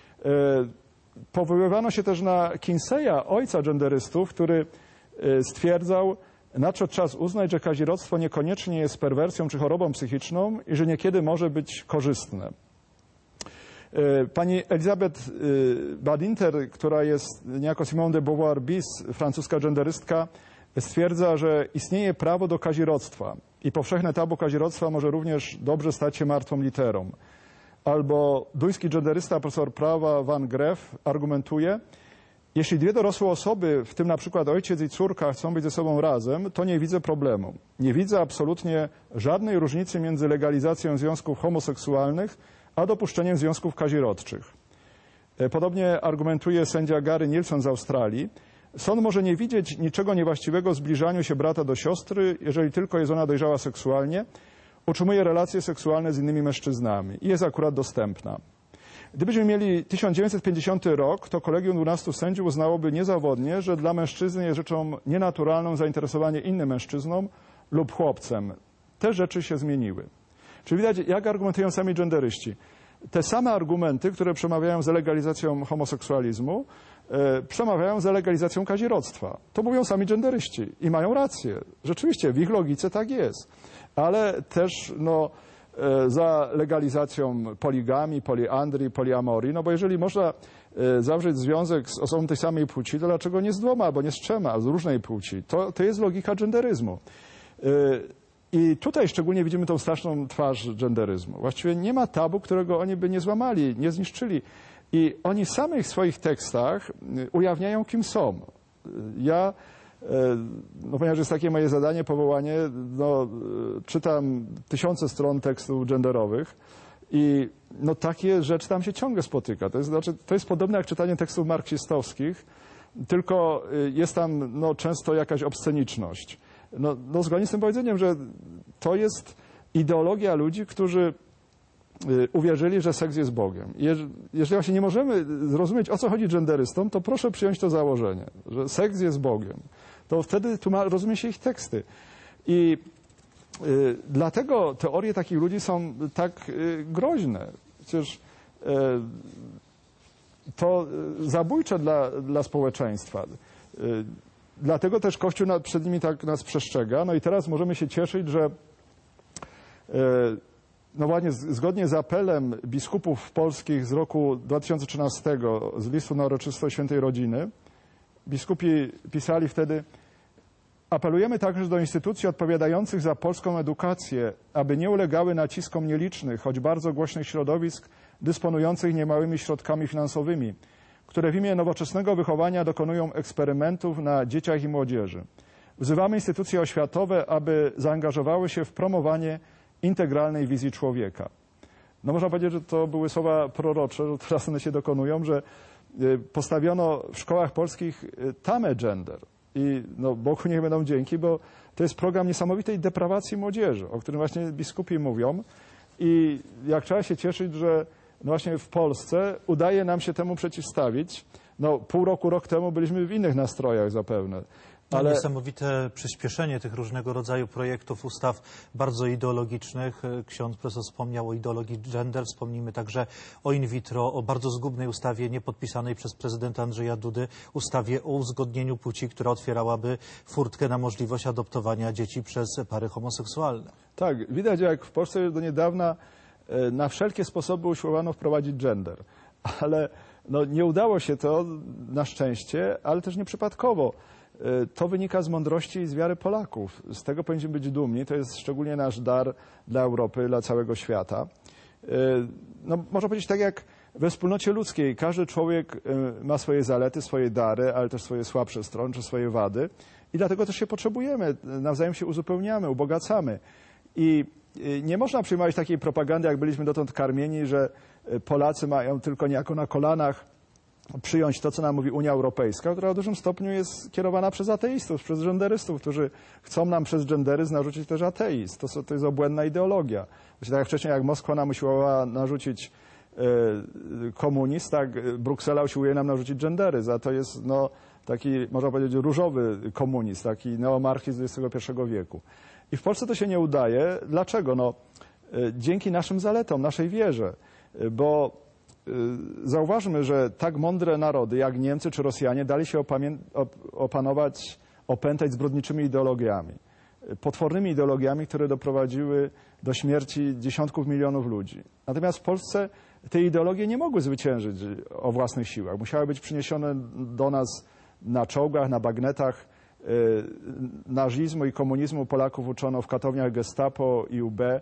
Powoływano się też na Kinseya, ojca genderystów, który stwierdzał: nadszedł czas uznać, że kazirodztwo niekoniecznie jest perwersją czy chorobą psychiczną i że niekiedy może być korzystne. Pani Elizabeth Badinter, która jest niejako Simone de Beauvoir bis, francuska genderystka, stwierdza, że istnieje prawo do kazirodztwa i powszechne tabu kazirodztwa może również dobrze stać się martwą literą. Albo duński genderysta, profesor prawa Van Greff, argumentuje: jeśli dwie dorosłe osoby, w tym na przykład ojciec i córka, chcą być ze sobą razem, to nie widzę problemu. Nie widzę absolutnie żadnej różnicy między legalizacją związków homoseksualnych a dopuszczeniem związków kazirodczych. Podobnie argumentuje sędzia Gary Nilsson z Australii. Sąd może nie widzieć niczego niewłaściwego w zbliżaniu się brata do siostry, jeżeli tylko jest ona dojrzała seksualnie, utrzymuje relacje seksualne z innymi mężczyznami i jest akurat dostępna. Gdybyśmy mieli tysiąc dziewięćset pięćdziesiąty rok, to Kolegium dwunastu Sędziów uznałoby niezawodnie, że dla mężczyzny jest rzeczą nienaturalną zainteresowanie innym mężczyzną lub chłopcem. Te rzeczy się zmieniły. Czyli widać, jak argumentują sami genderyści. Te same argumenty, które przemawiają za legalizacją homoseksualizmu, e, przemawiają za legalizacją kazirodztwa. To mówią sami genderyści i mają rację. Rzeczywiście, w ich logice tak jest. Ale też no, e, za legalizacją poligami, poliandrii, poliamorii, no bo jeżeli można e, zawrzeć związek z osobą tej samej płci, to dlaczego nie z dwoma, albo nie z trzema, a z różnej płci? To, to jest logika genderyzmu. E, I tutaj szczególnie widzimy tą straszną twarz genderyzmu. Właściwie nie ma tabu, którego oni by nie złamali, nie zniszczyli. I oni sami w swoich tekstach ujawniają, kim są. Ja, no ponieważ jest takie moje zadanie, powołanie, no, czytam tysiące stron tekstów genderowych i no, takie rzeczy tam się ciągle spotyka. To jest, znaczy, to jest podobne jak czytanie tekstów marksistowskich, tylko jest tam no, często jakaś obsceniczność. No, no zgodnie z tym powiedzeniem, że to jest ideologia ludzi, którzy y, uwierzyli, że seks jest Bogiem. Jeż, jeżeli właśnie nie możemy zrozumieć, o co chodzi genderystom, to proszę przyjąć to założenie, że seks jest Bogiem. To wtedy tłuma- rozumie się ich teksty. I y, dlatego teorie takich ludzi są tak y, groźne. Przecież y, to y, zabójcze dla, dla społeczeństwa. Y, Dlatego też Kościół przed nimi tak nas przestrzega. No i teraz możemy się cieszyć, że no właśnie zgodnie z apelem biskupów polskich z roku dwa tysiące trzynastego, z listu na uroczystość Świętej Rodziny, biskupi pisali wtedy: apelujemy także do instytucji odpowiadających za polską edukację, aby nie ulegały naciskom nielicznych, choć bardzo głośnych środowisk dysponujących niemałymi środkami finansowymi, które w imię nowoczesnego wychowania dokonują eksperymentów na dzieciach i młodzieży. Wzywamy instytucje oświatowe, aby zaangażowały się w promowanie integralnej wizji człowieka. No można powiedzieć, że to były słowa prorocze, że teraz one się dokonują, że postawiono w szkołach polskich tamę gender. I no, Bogu niech będą dzięki, bo to jest program niesamowitej deprawacji młodzieży, o którym właśnie biskupi mówią. I jak trzeba się cieszyć, że no właśnie w Polsce udaje nam się temu przeciwstawić. No pół roku, rok temu byliśmy w innych nastrojach zapewne. Ale... Niesamowite przyspieszenie tych różnego rodzaju projektów, ustaw bardzo ideologicznych. Ksiądz profesor wspomniał o ideologii gender. Wspomnijmy także o in vitro, o bardzo zgubnej ustawie niepodpisanej przez prezydenta Andrzeja Dudy, ustawie o uzgodnieniu płci, która otwierałaby furtkę na możliwość adoptowania dzieci przez pary homoseksualne. Tak, widać jak w Polsce do niedawna na wszelkie sposoby usiłowano wprowadzić gender, ale no, nie udało się to na szczęście, ale też nieprzypadkowo. To wynika z mądrości i z wiary Polaków. Z tego powinniśmy być dumni. To jest szczególnie nasz dar dla Europy, dla całego świata. No, można powiedzieć tak jak we wspólnocie ludzkiej. Każdy człowiek ma swoje zalety, swoje dary, ale też swoje słabsze strony czy swoje wady. I dlatego też się potrzebujemy. Nawzajem się uzupełniamy, ubogacamy. I nie można przyjmować takiej propagandy, jak byliśmy dotąd karmieni, że Polacy mają tylko niejako na kolanach przyjąć to, co nam mówi Unia Europejska, która w dużym stopniu jest kierowana przez ateistów, przez genderystów, którzy chcą nam przez genderyzm narzucić też ateizm. To, to jest obłędna ideologia. Właśnie tak jak wcześniej, jak Moskwa nam usiłowała narzucić e, komunizm, tak Bruksela usiłuje nam narzucić genderyzm, a to jest no, taki, można powiedzieć, różowy komunizm, taki neomarchizm dwudziestego pierwszego wieku. I w Polsce to się nie udaje. Dlaczego? No, e, dzięki naszym zaletom, naszej wierze, e, bo zauważmy, że tak mądre narody jak Niemcy czy Rosjanie dali się opanować, opętać zbrodniczymi ideologiami. Potwornymi ideologiami, które doprowadziły do śmierci dziesiątków milionów ludzi. Natomiast w Polsce te ideologie nie mogły zwyciężyć o własnych siłach. Musiały być przyniesione do nas na czołgach, na bagnetach. Nazizmu i komunizmu Polaków uczono w katowniach Gestapo i U B.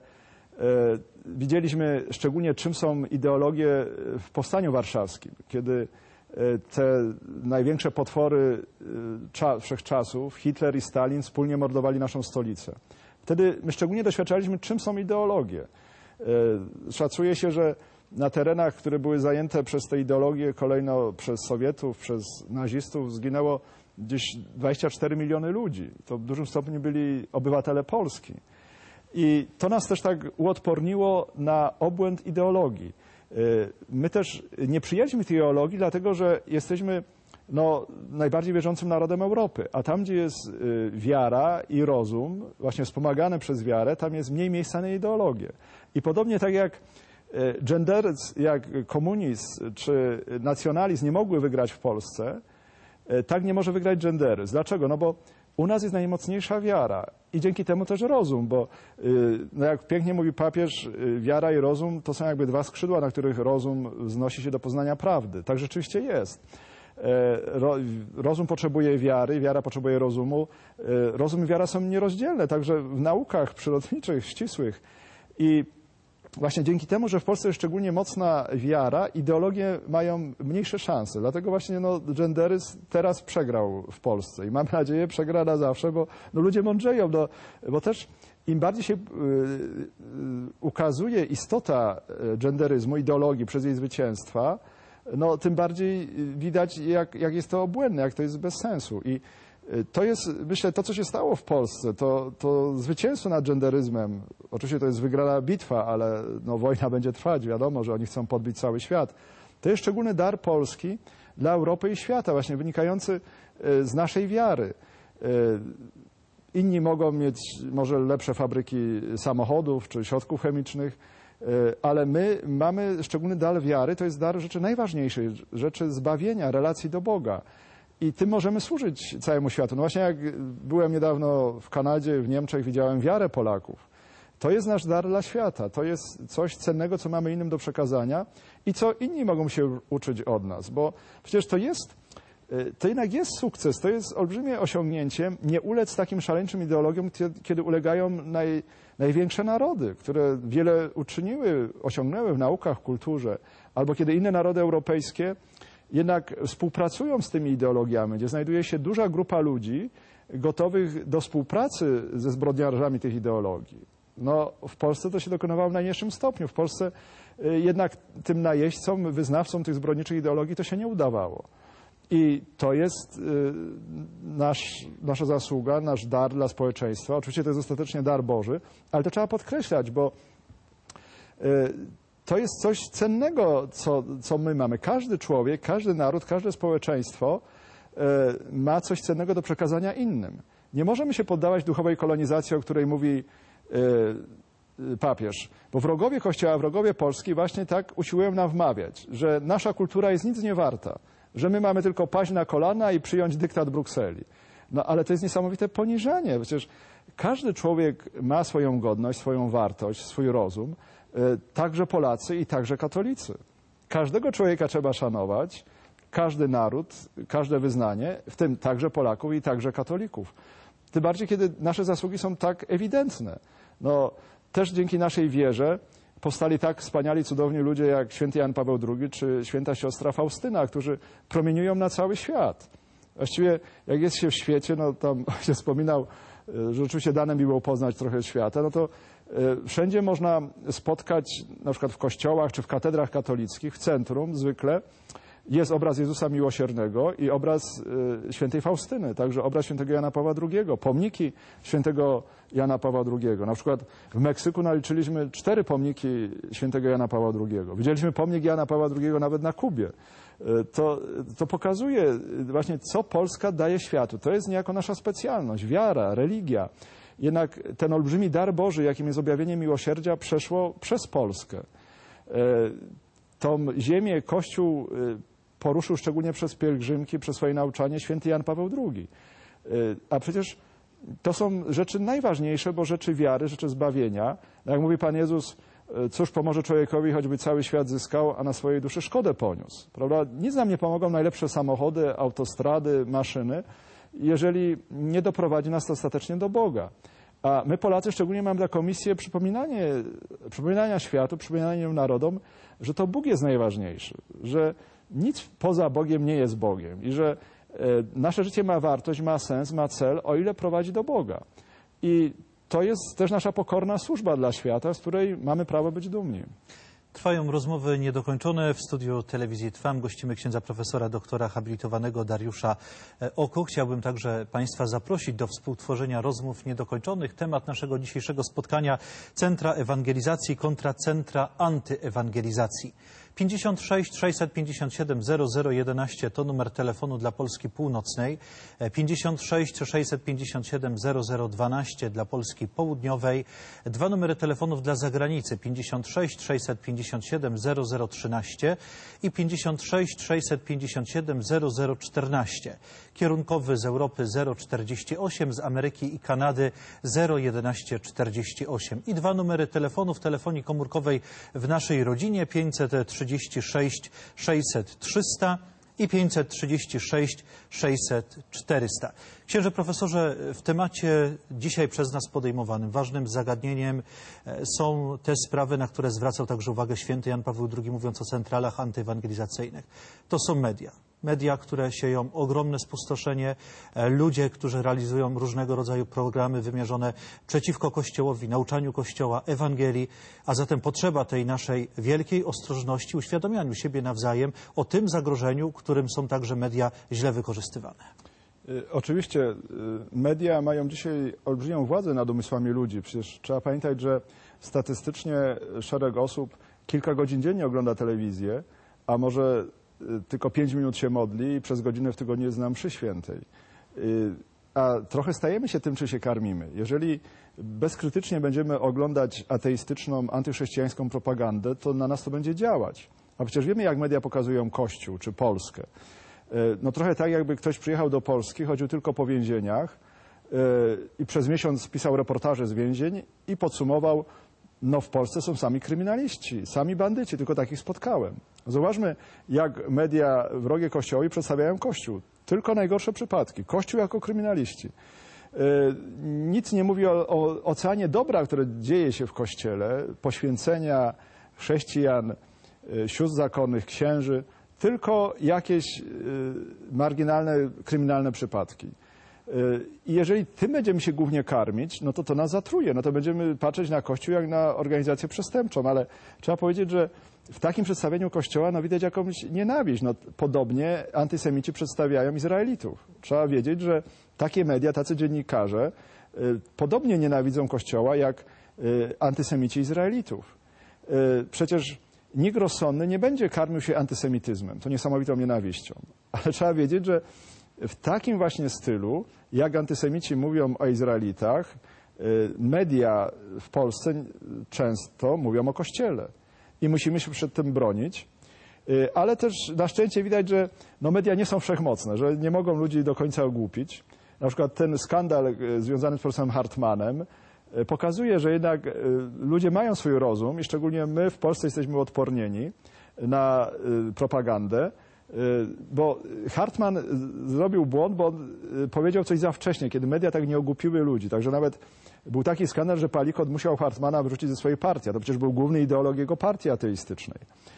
Widzieliśmy szczególnie, czym są ideologie w Powstaniu Warszawskim, kiedy te największe potwory wszechczasów, Hitler i Stalin, wspólnie mordowali naszą stolicę. Wtedy my szczególnie doświadczaliśmy, czym są ideologie. Szacuje się, że na terenach, które były zajęte przez te ideologie kolejno przez Sowietów, przez nazistów, zginęło gdzieś dwadzieścia cztery miliony ludzi. To w dużym stopniu byli obywatele Polski. I to nas też tak uodporniło na obłęd ideologii. My też nie przyjęliśmy tej ideologii, dlatego że jesteśmy no, najbardziej wierzącym narodem Europy, a tam, gdzie jest wiara i rozum, właśnie wspomagane przez wiarę, tam jest mniej miejsca na ideologię. I podobnie tak jak genderyzm, jak komunizm czy nacjonalizm nie mogły wygrać w Polsce, tak nie może wygrać genderyzm. Dlaczego? No bo u nas jest najmocniejsza wiara i dzięki temu też rozum, bo no jak pięknie mówi papież, wiara i rozum to są jakby dwa skrzydła, na których rozum wznosi się do poznania prawdy. Tak rzeczywiście jest. Rozum potrzebuje wiary, wiara potrzebuje rozumu. Rozum i wiara są nierozdzielne, także w naukach przyrodniczych, ścisłych. I właśnie dzięki temu, że w Polsce jest szczególnie mocna wiara, ideologie mają mniejsze szanse. Dlatego właśnie no, genderyzm teraz przegrał w Polsce i mam nadzieję przegra na zawsze, bo no, ludzie mądrzeją, no, bo też im bardziej się y, y, ukazuje istota genderyzmu, ideologii przez jej zwycięstwa, no, tym bardziej widać, jak, jak jest to obłędne, jak to jest bez sensu. I to jest, myślę, to, co się stało w Polsce, to, to zwycięstwo nad genderyzmem, oczywiście to jest wygrana bitwa, ale no, wojna będzie trwać, wiadomo, że oni chcą podbić cały świat. To jest szczególny dar Polski dla Europy i świata, właśnie wynikający z naszej wiary. Inni mogą mieć może lepsze fabryki samochodów czy środków chemicznych, ale my mamy szczególny dar wiary, to jest dar rzeczy najważniejszej, rzeczy zbawienia, relacji do Boga. I tym możemy służyć całemu światu. No właśnie jak byłem niedawno w Kanadzie, w Niemczech, widziałem wiarę Polaków. To jest nasz dar dla świata. To jest coś cennego, co mamy innym do przekazania i co inni mogą się uczyć od nas. Bo przecież to jest, to jednak jest sukces, to jest olbrzymie osiągnięcie nie ulec takim szaleńczym ideologiom, kiedy ulegają naj, największe narody, które wiele uczyniły, osiągnęły w naukach, w kulturze, albo kiedy inne narody europejskie jednak współpracują z tymi ideologiami, gdzie znajduje się duża grupa ludzi gotowych do współpracy ze zbrodniarzami tych ideologii. No, w Polsce to się dokonywało w najmniejszym stopniu. W Polsce jednak tym najeźdźcom, wyznawcom tych zbrodniczych ideologii to się nie udawało. I to jest nasz, nasza zasługa, nasz dar dla społeczeństwa. Oczywiście to jest ostatecznie dar Boży, ale to trzeba podkreślać, bo to jest coś cennego, co, co my mamy. Każdy człowiek, każdy naród, każde społeczeństwo ma coś cennego do przekazania innym. Nie możemy się poddawać duchowej kolonizacji, o której mówi papież, bo wrogowie Kościoła, wrogowie Polski właśnie tak usiłują nam wmawiać, że nasza kultura jest nic nie warta, że my mamy tylko paść na kolana i przyjąć dyktat Brukseli. No ale to jest niesamowite poniżanie. Przecież każdy człowiek ma swoją godność, swoją wartość, swój rozum, także Polacy i także katolicy. Każdego człowieka trzeba szanować, każdy naród, każde wyznanie, w tym także Polaków i także katolików. Tym bardziej, kiedy nasze zasługi są tak ewidentne. No, też dzięki naszej wierze powstali tak wspaniali, cudowni ludzie jak święty Jan Paweł drugi czy święta siostra Faustyna, którzy promieniują na cały świat. Właściwie jak jest się w świecie, no tam się wspominał, że oczywiście dane mi było poznać trochę świata, no to wszędzie można spotkać, na przykład w kościołach czy w katedrach katolickich, w centrum zwykle jest obraz Jezusa Miłosiernego i obraz świętej Faustyny, także obraz świętego Jana Pawła drugiego, pomniki świętego Jana Pawła drugiego. Na przykład w Meksyku naliczyliśmy cztery pomniki świętego Jana Pawła drugiego. Widzieliśmy pomnik Jana Pawła drugiego nawet na Kubie. To, to pokazuje właśnie, co Polska daje światu. To jest niejako nasza specjalność, wiara, religia. Jednak ten olbrzymi dar Boży, jakim jest objawienie miłosierdzia, przeszło przez Polskę. Tą ziemię Kościół poruszył szczególnie przez pielgrzymki, przez swoje nauczanie święty Jan Paweł drugi. A przecież to są rzeczy najważniejsze, bo rzeczy wiary, rzeczy zbawienia. Jak mówi Pan Jezus, cóż pomoże człowiekowi, choćby cały świat zyskał, a na swojej duszy szkodę poniósł. Prawda? Nic nam nie pomogą najlepsze samochody, autostrady, maszyny, jeżeli nie doprowadzi nas to ostatecznie do Boga. A my Polacy szczególnie mamy taką misję przypominanie, przypominania światu, przypominania narodom, że to Bóg jest najważniejszy, że nic poza Bogiem nie jest Bogiem i że e, nasze życie ma wartość, ma sens, ma cel, o ile prowadzi do Boga. I to jest też nasza pokorna służba dla świata, z której mamy prawo być dumni. Trwają rozmowy niedokończone. W studiu telewizji Trwam gościmy księdza profesora doktora habilitowanego Dariusza Oko. Chciałbym także Państwa zaprosić do współtworzenia rozmów niedokończonych. Temat naszego dzisiejszego spotkania: Centra Ewangelizacji kontra Centra Antyewangelizacji. pięćdziesiąt sześć sześćset pięćdziesiąt siedem zero zero jedenaście to numer telefonu dla Polski Północnej, pięćdziesiąt sześć sześćset pięćdziesiąt siedem zero zero dwanaście dla Polski Południowej, dwa numery telefonów dla zagranicy: pięćdziesiąt sześć sześćset pięćdziesiąt siedem zero zero trzynaście i pięćdziesiąt sześć sześćset pięćdziesiąt siedem zero zero czternaście. Kierunkowy z Europy zero czterdzieści osiem, z Ameryki i Kanady zero jedenaście czterdzieści osiem. I dwa numery telefonów telefonii komórkowej w naszej rodzinie: pięćset trzydzieści sześć sześćset trzysta i pięćset trzydzieści sześć sześćset czterysta. Księże profesorze, w temacie dzisiaj przez nas podejmowanym ważnym zagadnieniem są te sprawy, na które zwracał także uwagę święty Jan Paweł drugi, mówiąc o centralach antyewangelizacyjnych. To są media. Media, które sieją ogromne spustoszenie, ludzie, którzy realizują różnego rodzaju programy wymierzone przeciwko Kościołowi, nauczaniu Kościoła, Ewangelii, a zatem potrzeba tej naszej wielkiej ostrożności, uświadamianiu siebie nawzajem o tym zagrożeniu, którym są także media źle wykorzystywane. Oczywiście media mają dzisiaj olbrzymią władzę nad umysłami ludzi. Przecież trzeba pamiętać, że statystycznie szereg osób kilka godzin dziennie ogląda telewizję, a może tylko pięć minut się modli i przez godzinę w tygodniu jest na mszy świętej. A trochę stajemy się tym, czy się karmimy. Jeżeli bezkrytycznie będziemy oglądać ateistyczną, antychrześcijańską propagandę, to na nas to będzie działać. A przecież wiemy, jak media pokazują Kościół czy Polskę. No trochę tak, jakby ktoś przyjechał do Polski, chodził tylko po więzieniach i przez miesiąc pisał reportaże z więzień i podsumował: no w Polsce są sami kryminaliści, sami bandyci, tylko takich spotkałem. Zauważmy, jak media wrogie Kościołowi przedstawiają Kościół. Tylko najgorsze przypadki. Kościół jako kryminaliści. Nic nie mówi o, o oceanie dobra, które dzieje się w Kościele, poświęcenia chrześcijan, sióstr zakonnych, księży, tylko jakieś marginalne, kryminalne przypadki. I jeżeli tym będziemy się głównie karmić, no to to nas zatruje. No to będziemy patrzeć na Kościół jak na organizację przestępczą, ale trzeba powiedzieć, że w takim przedstawieniu Kościoła no widać jakąś nienawiść. No, podobnie antysemici przedstawiają Izraelitów. Trzeba wiedzieć, że takie media, tacy dziennikarze y, podobnie nienawidzą Kościoła jak y, antysemici Izraelitów. Y, przecież nikt rozsądny nie będzie karmił się antysemityzmem, to niesamowitą nienawiścią. Ale trzeba wiedzieć, że w takim właśnie stylu, jak antysemici mówią o Izraelitach, media w Polsce często mówią o Kościele. I musimy się przed tym bronić. Ale też na szczęście widać, że no media nie są wszechmocne, że nie mogą ludzi do końca ogłupić. Na przykład ten skandal związany z profesorem Hartmanem pokazuje, że jednak ludzie mają swój rozum i szczególnie my w Polsce jesteśmy odpornieni na propagandę. Bo Hartman zrobił błąd, bo powiedział coś za wcześnie, kiedy media tak nie ogłupiły ludzi. Także nawet był taki skandal, że Palikot musiał Hartmana wyrzucić ze swojej partii. A to przecież był główny ideolog jego partii ateistycznej.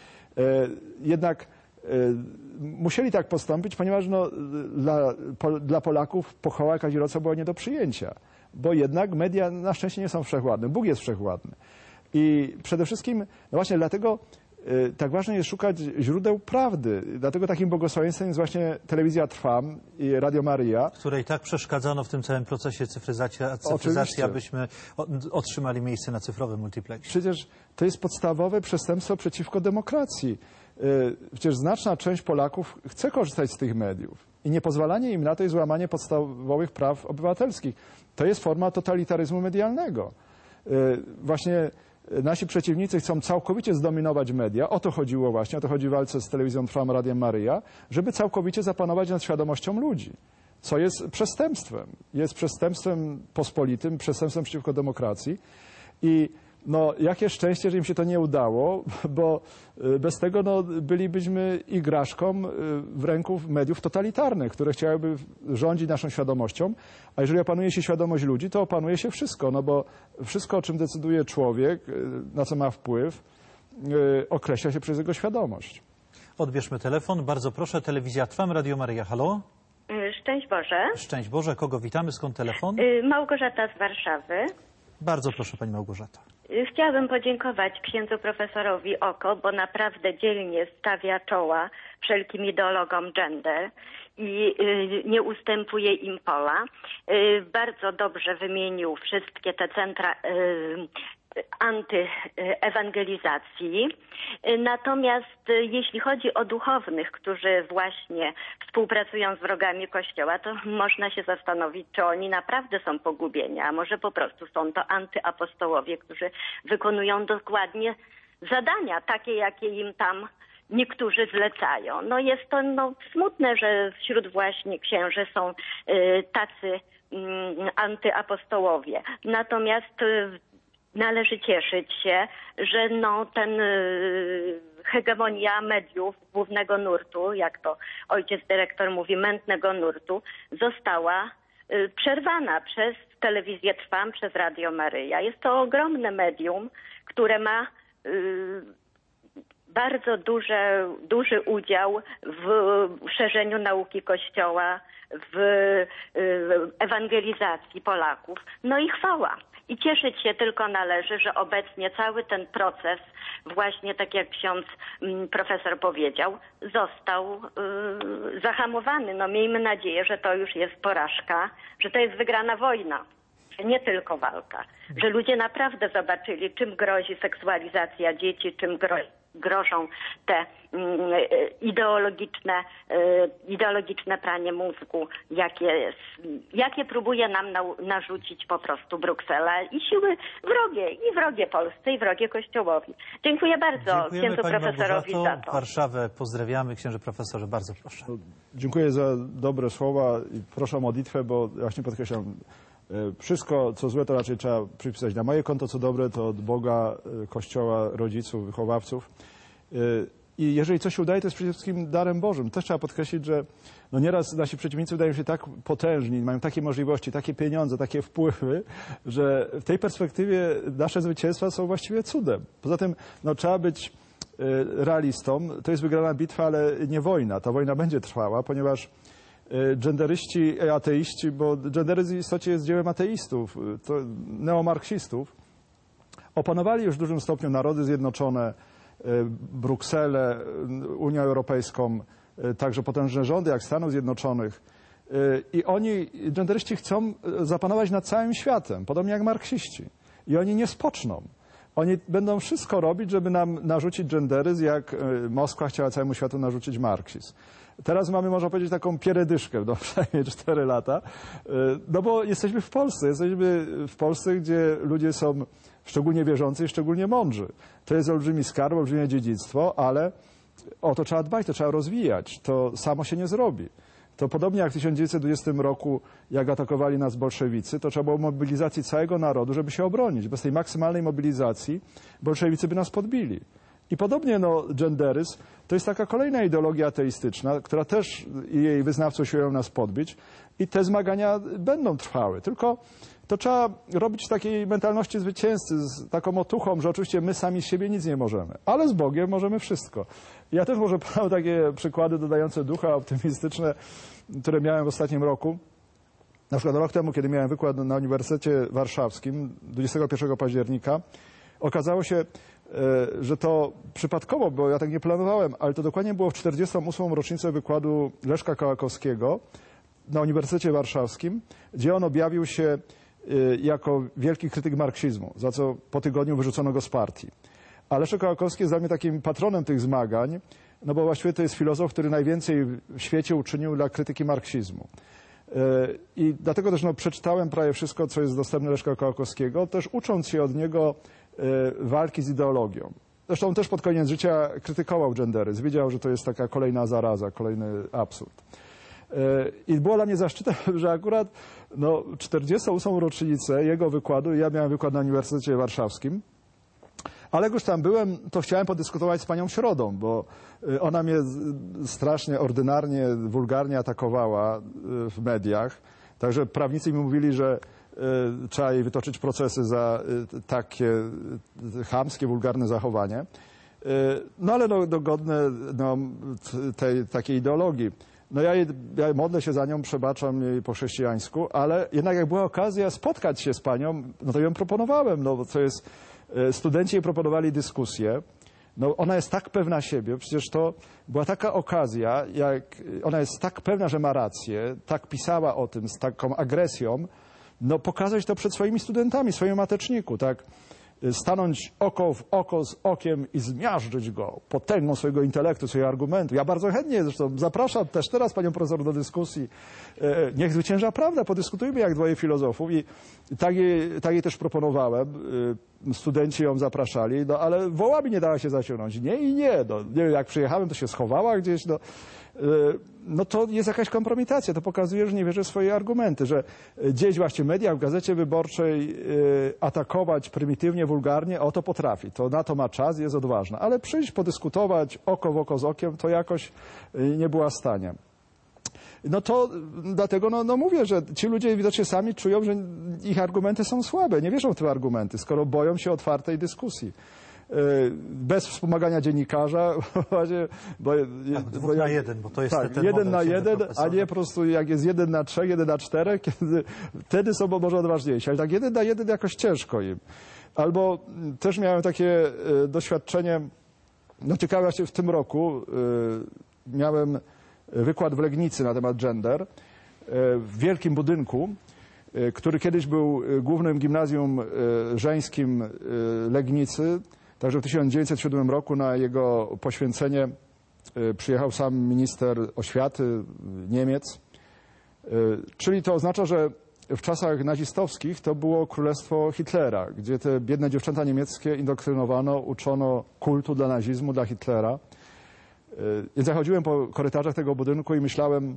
Jednak musieli tak postąpić, ponieważ no, dla, dla Polaków pochwała Kazirodzca była nie do przyjęcia. Bo jednak media na szczęście nie są wszechwładne. Bóg jest wszechwładny. I przede wszystkim no właśnie dlatego tak ważne jest szukać źródeł prawdy. Dlatego takim błogosławieństwem jest właśnie telewizja Trwam i Radio Maryja. Której tak przeszkadzano w tym całym procesie cyfryzacji, cyfryzacji abyśmy otrzymali miejsce na cyfrowym multiplexie. Przecież to jest podstawowe przestępstwo przeciwko demokracji. Przecież znaczna część Polaków chce korzystać z tych mediów. I niepozwalanie im na to jest łamanie podstawowych praw obywatelskich. To jest forma totalitaryzmu medialnego. Właśnie nasi przeciwnicy chcą całkowicie zdominować media. O to chodziło właśnie, o to chodzi w walce z telewizją Trwam, Radiem Maryja, żeby całkowicie zapanować nad świadomością ludzi, co jest przestępstwem. Jest przestępstwem pospolitym, przestępstwem przeciwko demokracji. I no, jakie szczęście, że im się to nie udało, bo bez tego no, bylibyśmy igraszką w ręku mediów totalitarnych, które chciałyby rządzić naszą świadomością. A jeżeli opanuje się świadomość ludzi, to opanuje się wszystko, no bo wszystko, o czym decyduje człowiek, na co ma wpływ, określa się przez jego świadomość. Odbierzmy telefon. Bardzo proszę, telewizja Trwam, Radio Maryja. Halo? Szczęść Boże. Szczęść Boże. Kogo witamy? Skąd telefon? Małgorzata z Warszawy. Bardzo proszę, pani Małgorzata. Chciałabym podziękować księdzu profesorowi Oko, bo naprawdę dzielnie stawia czoła wszelkim ideologom gender i nie ustępuje im pola. Bardzo dobrze wymienił wszystkie te centra antyewangelizacji. Natomiast jeśli chodzi o duchownych, którzy właśnie współpracują z wrogami Kościoła, to można się zastanowić, czy oni naprawdę są pogubieni, a może po prostu są to antyapostołowie, którzy wykonują dokładnie zadania, takie jakie im tam niektórzy zlecają. No jest to no, smutne, że wśród właśnie księży są y, tacy y, antyapostołowie. Natomiast y, należy cieszyć się, że no, ten y, hegemonia mediów głównego nurtu, jak to ojciec dyrektor mówi, mętnego nurtu, została y, przerwana przez telewizję Trwam, przez Radio Maryja. Jest to ogromne medium, które ma y, bardzo duże, duży udział w szerzeniu nauki Kościoła, w ewangelizacji Polaków. No i chwała. I cieszyć się tylko należy, że obecnie cały ten proces, właśnie tak jak ksiądz profesor powiedział, został y, zahamowany. No miejmy nadzieję, że to już jest porażka, że to jest wygrana wojna. Nie tylko walka. Że ludzie naprawdę zobaczyli, czym grozi seksualizacja dzieci, czym grozi grożą te mm, ideologiczne, y, ideologiczne pranie mózgu, jakie, jakie próbuje nam na, narzucić po prostu Bruksela i siły wrogie, i wrogie Polsce, i wrogie Kościołowi. Dziękuję bardzo Dziękujemy księdzu pani profesorowi Małgorzato. za to. Warszawę pozdrawiamy. Księże profesorze, bardzo proszę. Dziękuję za dobre słowa i proszę o modlitwę, bo właśnie podkreślam, wszystko co złe to raczej trzeba przypisać na moje konto, co dobre to od Boga, Kościoła, rodziców, wychowawców. I jeżeli coś się udaje, to jest przede wszystkim darem Bożym. Też trzeba podkreślić, że no nieraz nasi przeciwnicy wydają się tak potężni, mają takie możliwości, takie pieniądze, takie wpływy, że w tej perspektywie nasze zwycięstwa są właściwie cudem. Poza tym no, trzeba być realistą. To jest wygrana bitwa, ale nie wojna. Ta wojna będzie trwała, ponieważ genderyści, ateiści, bo genderyzm w istocie jest dziełem ateistów, to neomarksistów, opanowali już w dużym stopniu narody zjednoczone, Brukselę, Unię Europejską, także potężne rządy jak Stanów Zjednoczonych. I oni, genderyści, chcą zapanować nad całym światem, podobnie jak marksiści. I oni nie spoczną. Oni będą wszystko robić, żeby nam narzucić genderyzm, jak Moskwa chciała całemu światu narzucić marksizm. Teraz mamy, można powiedzieć, taką pieredyszkę, no przynajmniej cztery lata, no bo jesteśmy w Polsce. Jesteśmy w Polsce, gdzie ludzie są szczególnie wierzący i szczególnie mądrzy. To jest olbrzymi skarb, olbrzymie dziedzictwo, ale o to trzeba dbać, to trzeba rozwijać. To samo się nie zrobi. To podobnie jak w tysiąc dziewięćset dwudziestym roku, jak atakowali nas bolszewicy, to trzeba było mobilizacji całego narodu, żeby się obronić. Bez tej maksymalnej mobilizacji bolszewicy by nas podbili. I podobnie no, genderyzm to jest taka kolejna ideologia ateistyczna, która też i jej wyznawcy siłują nas podbić i te zmagania będą trwały. Tylko to trzeba robić w takiej mentalności zwycięzcy, z taką otuchą, że oczywiście my sami z siebie nic nie możemy, ale z Bogiem możemy wszystko. Ja też może podam takie przykłady dodające ducha, optymistyczne, które miałem w ostatnim roku. Na przykład rok temu, kiedy miałem wykład na Uniwersytecie Warszawskim, dwudziestego pierwszego października, okazało się, że to przypadkowo, bo ja tak nie planowałem, ale to dokładnie było w czterdziestą ósmą rocznicę wykładu Leszka Kołakowskiego na Uniwersytecie Warszawskim, gdzie on objawił się jako wielki krytyk marksizmu, za co po tygodniu wyrzucono go z partii. A Leszek Kołakowski jest dla mnie takim patronem tych zmagań, no bo właściwie to jest filozof, który najwięcej w świecie uczynił dla krytyki marksizmu. I dlatego też no, przeczytałem prawie wszystko, co jest dostępne Leszka Kołakowskiego, też ucząc się od niego walki z ideologią. Zresztą też pod koniec życia krytykował genderyzm. Wiedział, że to jest taka kolejna zaraza, kolejny absurd. I było dla mnie zaszczytem, że akurat no, czterdziestą ósmą rocznicę jego wykładu, ja miałem wykład na Uniwersytecie Warszawskim, ale jak już tam byłem, to chciałem podyskutować z panią Środą, bo ona mnie strasznie, ordynarnie, wulgarnie atakowała w mediach. Także prawnicy mi mówili, że trzeba jej wytoczyć procesy za takie chamskie, wulgarne zachowanie. No ale no, no, godne no, tej takiej ideologii. No ja, jej, ja modlę się za nią, przebaczam jej po chrześcijańsku, ale jednak jak była okazja spotkać się z panią, no to ją proponowałem, no bo to jest studenci jej proponowali dyskusję. No, ona jest tak pewna siebie, przecież to była taka okazja, jak ona jest tak pewna, że ma rację, tak pisała o tym z taką agresją, no pokazać to przed swoimi studentami, swoim mateczniku, tak? Stanąć oko w oko z okiem i zmiażdżyć go potęgą swojego intelektu, swojego argumentu. Ja bardzo chętnie zresztą zapraszam też teraz panią profesor do dyskusji. Niech zwycięża prawda, podyskutujmy jak dwoje filozofów i tak jej, tak jej też proponowałem. Studenci ją zapraszali, no ale wołami nie dała się zaciągnąć. Nie i nie. No, nie wiem, jak przyjechałem, to się schowała gdzieś. No, no to jest jakaś kompromitacja. To pokazuje, że nie wierzy w swoje argumenty, że gdzieś właśnie w mediach, w Gazecie Wyborczej atakować prymitywnie, wulgarnie, o to potrafi. To na to ma czas, jest odważna. Ale przyjść, podyskutować oko w oko z okiem, to jakoś nie była w stanie. No to dlatego no, no mówię, że ci ludzie widocznie sami czują, że ich argumenty są słabe. Nie wierzą w te argumenty, skoro boją się otwartej dyskusji. Bez wspomagania dziennikarza, właśnie, bo, tak, dwóch bo, na jeden, bo to jest tak, ten jeden model, na jeden, a nie po prostu jak jest jeden na trzech, jeden na czterech, kiedy, wtedy są może odważniejsi, ale tak jeden na jeden jakoś ciężko im. Albo też miałem takie y, doświadczenie, no ciekawe właśnie w tym roku y, miałem wykład w Legnicy na temat gender y, w wielkim budynku, y, który kiedyś był głównym gimnazjum y, żeńskim y, Legnicy. Także w tysiąc dziewięćset siódmym roku na jego poświęcenie przyjechał sam minister oświaty Niemiec. Czyli to oznacza, że w czasach nazistowskich to było królestwo Hitlera, gdzie te biedne dziewczęta niemieckie indoktrynowano, uczono kultu dla nazizmu, dla Hitlera. Więc ja chodziłem po korytarzach tego budynku i myślałem,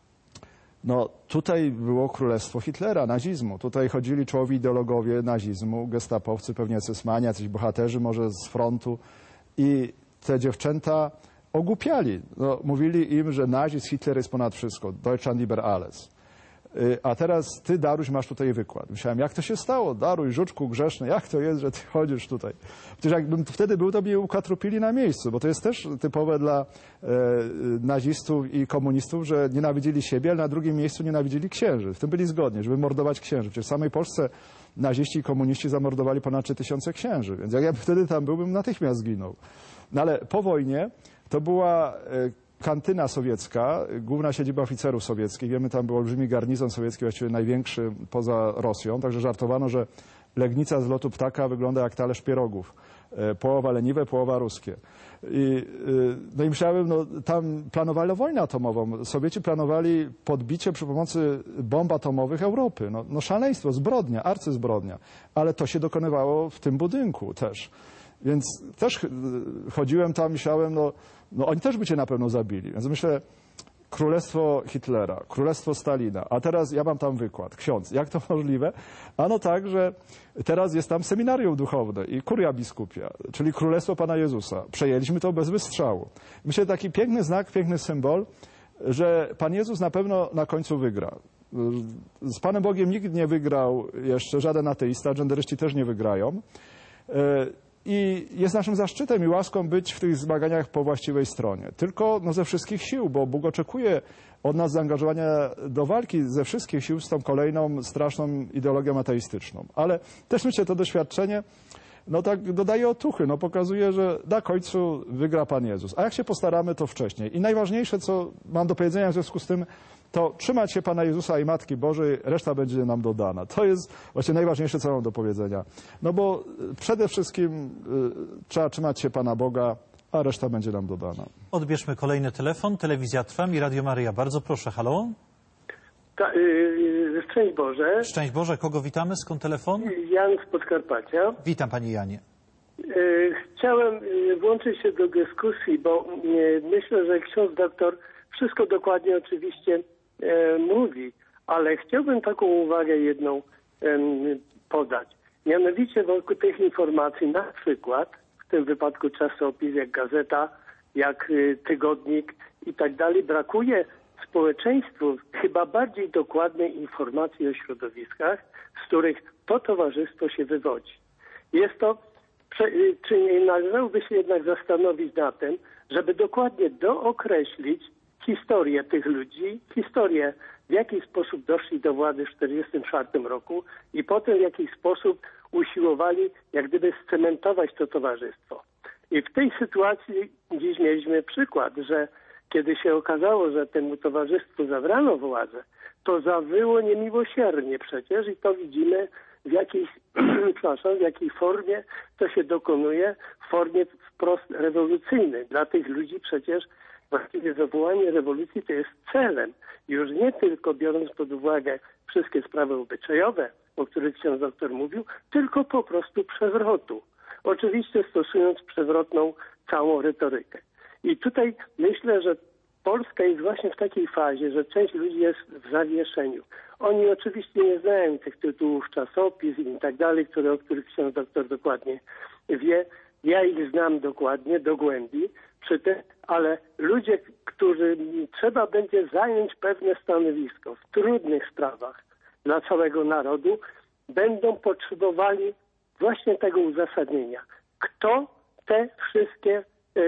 no tutaj było królestwo Hitlera, nazizmu. Tutaj chodzili czołowi ideologowie nazizmu, gestapowcy, pewnie cesmani, jacyś bohaterzy może z frontu i te dziewczęta ogłupiali. No, mówili im, że nazizm, Hitler jest ponad wszystko. Deutschland über alles. A teraz ty, Daruś, masz tutaj wykład. Myślałem, jak to się stało? Daruś, żuczku grzeszny, jak to jest, że ty chodzisz tutaj? Przecież jakbym wtedy był, to mnie ukatrupili na miejscu, bo to jest też typowe dla e, nazistów i komunistów, że nienawidzili siebie, ale na drugim miejscu nienawidzili księży. W tym byli zgodni, żeby mordować księży. Przecież w samej Polsce naziści i komuniści zamordowali ponad trzy tysiące księży, więc jak ja wtedy tam byłbym, natychmiast zginął. No ale po wojnie to była e, kantyna sowiecka, główna siedziba oficerów sowieckich. Wiemy, tam był olbrzymi garnizon sowiecki, właściwie największy poza Rosją. Także żartowano, że Legnica z lotu ptaka wygląda jak talerz pierogów. Połowa leniwe, połowa ruskie. I, no i myślałem, no tam planowali wojnę atomową. Sowieci planowali podbicie przy pomocy bomb atomowych Europy. No, no szaleństwo, zbrodnia, arcyzbrodnia. Ale to się dokonywało w tym budynku też. Więc też chodziłem tam, myślałem, no, no oni też by cię na pewno zabili. Więc myślę, królestwo Hitlera, królestwo Stalina, a teraz ja mam tam wykład, ksiądz. Jak to możliwe? Ano tak, że teraz jest tam seminarium duchowne i kuria biskupia, czyli królestwo Pana Jezusa. Przejęliśmy to bez wystrzału. Myślę, taki piękny znak, piękny symbol, że Pan Jezus na pewno na końcu wygra. Z Panem Bogiem nikt nie wygrał jeszcze, żaden ateista, genderyści też nie wygrają. I jest naszym zaszczytem i łaską być w tych zmaganiach po właściwej stronie. Tylko no, ze wszystkich sił, bo Bóg oczekuje od nas zaangażowania do walki ze wszystkich sił z tą kolejną straszną ideologią ateistyczną. Ale też myślę, to doświadczenie no tak dodaje otuchy, no pokazuje, że na końcu wygra Pan Jezus. A jak się postaramy, to wcześniej. I najważniejsze, co mam do powiedzenia w związku z tym, to trzymać się Pana Jezusa i Matki Bożej, reszta będzie nam dodana. To jest właśnie najważniejsze, co mam do powiedzenia. No bo przede wszystkim y, trzeba trzymać się Pana Boga, a reszta będzie nam dodana. Odbierzmy kolejny telefon. Telewizja Trwam i Radio Maryja. Bardzo proszę, halo? Ta, yy, szczęść Boże. Szczęść Boże. Kogo witamy? Skąd telefon? Jan z Podkarpacia. Witam, Panie Janie. Yy, chciałem yy, włączyć się do dyskusji, bo yy, myślę, że ksiądz doktor wszystko dokładnie oczywiście yy, mówi, ale chciałbym taką uwagę jedną yy, podać. Mianowicie wokół tych informacji, na przykład w tym wypadku czasopis, jak gazeta, jak yy, tygodnik i tak dalej, brakuje społeczeństwu chyba bardziej dokładnej informacji o środowiskach, z których to towarzystwo się wywodzi. Jest to, czy nie należałoby się jednak zastanowić na tym, żeby dokładnie dookreślić historię tych ludzi, historię, w jaki sposób doszli do władzy w tysiąc dziewięćset czterdziestym czwartym roku i potem w jaki sposób usiłowali jak gdyby scementować to towarzystwo. I w tej sytuacji dziś mieliśmy przykład, że kiedy się okazało, że temu towarzystwu zabrano władzę, to zawyło niemiłosiernie przecież i to widzimy w jakiej, przepraszam, w jakiej formie to się dokonuje, w formie wprost rewolucyjnej. Dla tych ludzi przecież właściwie zawołanie rewolucji to jest celem. Już nie tylko biorąc pod uwagę wszystkie sprawy obyczajowe, o których ksiądz doktor mówił, tylko po prostu przewrotu. Oczywiście stosując przewrotną całą retorykę. I tutaj myślę, że Polska jest właśnie w takiej fazie, że część ludzi jest w zawieszeniu. Oni oczywiście nie znają tych tytułów czasopism i tak dalej, które, o których ksiądz doktor dokładnie wie. Ja ich znam dokładnie, do głębi, przy tym, ale ludzie, którzy trzeba będzie zająć pewne stanowisko w trudnych sprawach dla całego narodu, będą potrzebowali właśnie tego uzasadnienia. Kto te wszystkie